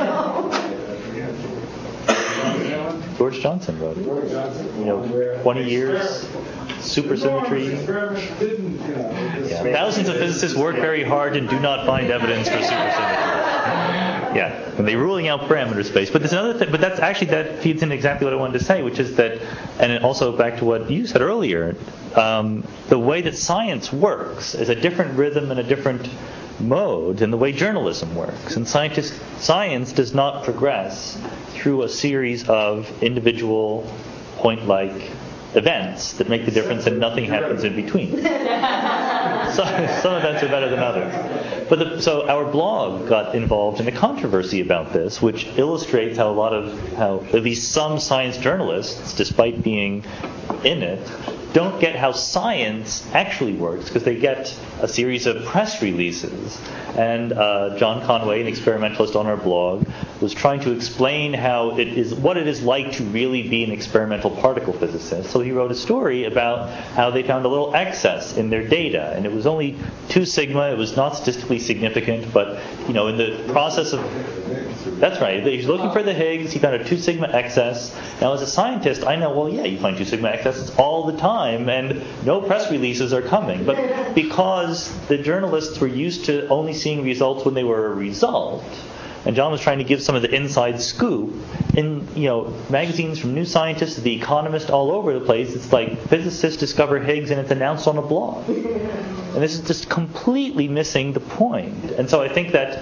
S9: George Johnson wrote it.
S13: George Johnson.
S9: 20 years, supersymmetry. Thousands of physicists work very hard and do not find evidence for supersymmetry. And they're ruling out parameter space. But there's another thing. But that feeds in exactly what I wanted to say, which is that, and it also back to what you said earlier, the way that science works is a different rhythm and a different mode than the way journalism works. And science does not progress through a series of individual point-like events that make the difference and nothing happens in between. Some events are better than others. But so our blog got involved in a controversy about this, which illustrates how at least some science journalists, despite being in it, don't get how science actually works, because they get a series of press releases. And John Conway, an experimentalist on our blog, was trying to explain what it is like to really be an experimental particle physicist. So he wrote a story about how they found a little excess in their data, and it was only 2 sigma. It was not statistically significant, but in the process of that's right. He's looking for the Higgs. He found a 2 sigma excess. Now, as a scientist, I know, well, yeah, you find 2 sigma excesses all the time, and no press releases are coming. But because the journalists were used to only seeing results when they were a result, and John was trying to give some of the inside scoop in magazines from New Scientist to The Economist all over the place. It's like physicists discover Higgs and it's announced on a blog, and this is just completely missing the point. And so I think that,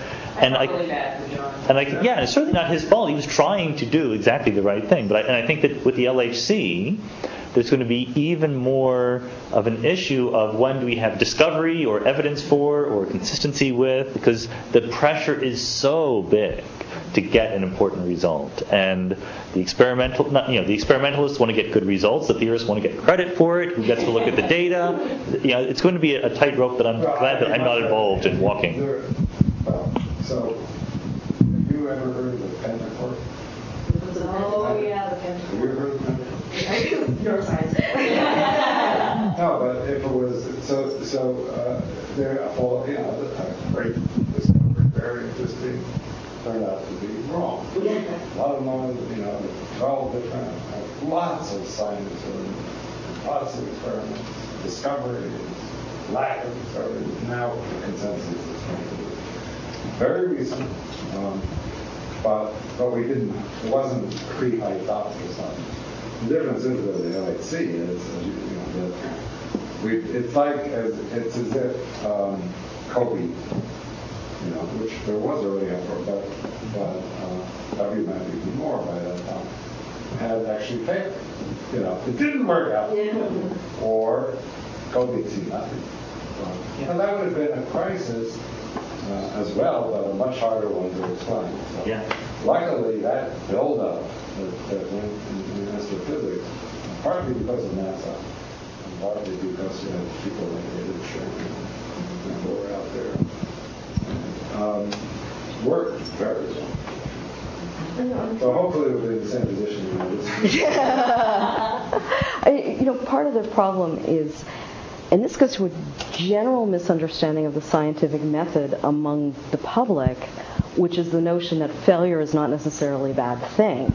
S9: it's certainly not his fault. He was trying to do exactly the right thing. But I think that with the LHC, there's going to be even more of an issue of when do we have discovery or evidence for or consistency with, because the pressure is so big to get an important result, and the experimentalists want to get good results. The theorists want to get credit for it. Who gets to look at the data? It's going to be a tightrope that I'm glad that I'm not involved in walking.
S13: So, have you ever heard of the Pentacorp?
S17: Oh yeah, the Pentacorp.
S13: Have you heard of the Pentacorp?
S17: Neuroscience.
S13: No, but if it was they're full of great discovery, very interesting. Turned out to be wrong. A lot of noise, 12 different, lots of science, lots of experiments, discoveries, lack of discoveries. Now the consensus is very recent, but it wasn't pre-hypothesis. The difference is that the LHC is, it's as if Kobe, which there was already effort, but WMAP more by that time, had actually failed. It didn't work out. Or Kobe see nothing. And that would have been a crisis as well, but a much harder one to explain. So luckily, that build-up that went in astrophysics, partly because of NASA, and partly because you have people like David Sherman who are out there, worked very well. So hopefully we'll be in the same position.
S4: Part of the problem is, and this goes to a general misunderstanding of the scientific method among the public, which is the notion that failure is not necessarily a bad thing.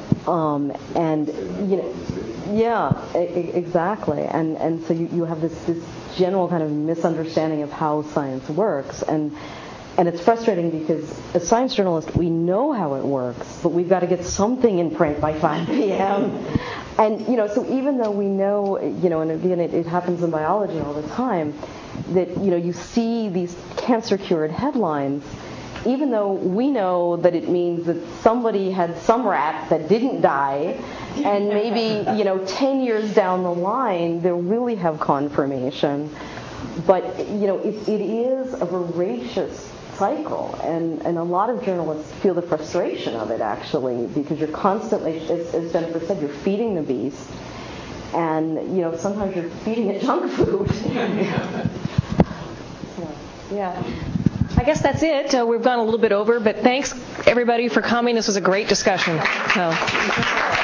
S4: Exactly. And so you have this general kind of misunderstanding of how science works, and it's frustrating because as science journalists we know how it works, but we've got to get something in print by 5 p.m. And so even though we know, and again it happens in biology all the time, that you see these cancer-cured headlines, even though we know that it means that somebody had some rat that didn't die, and maybe 10 years down the line they'll really have confirmation. But it is a voracious cycle, and a lot of journalists feel the frustration of it actually, because you're constantly, as Jennifer said, you're feeding the beast, and sometimes you're feeding it junk food.
S1: I guess that's it. We've gone a little bit over, but thanks everybody for coming. This was a great discussion.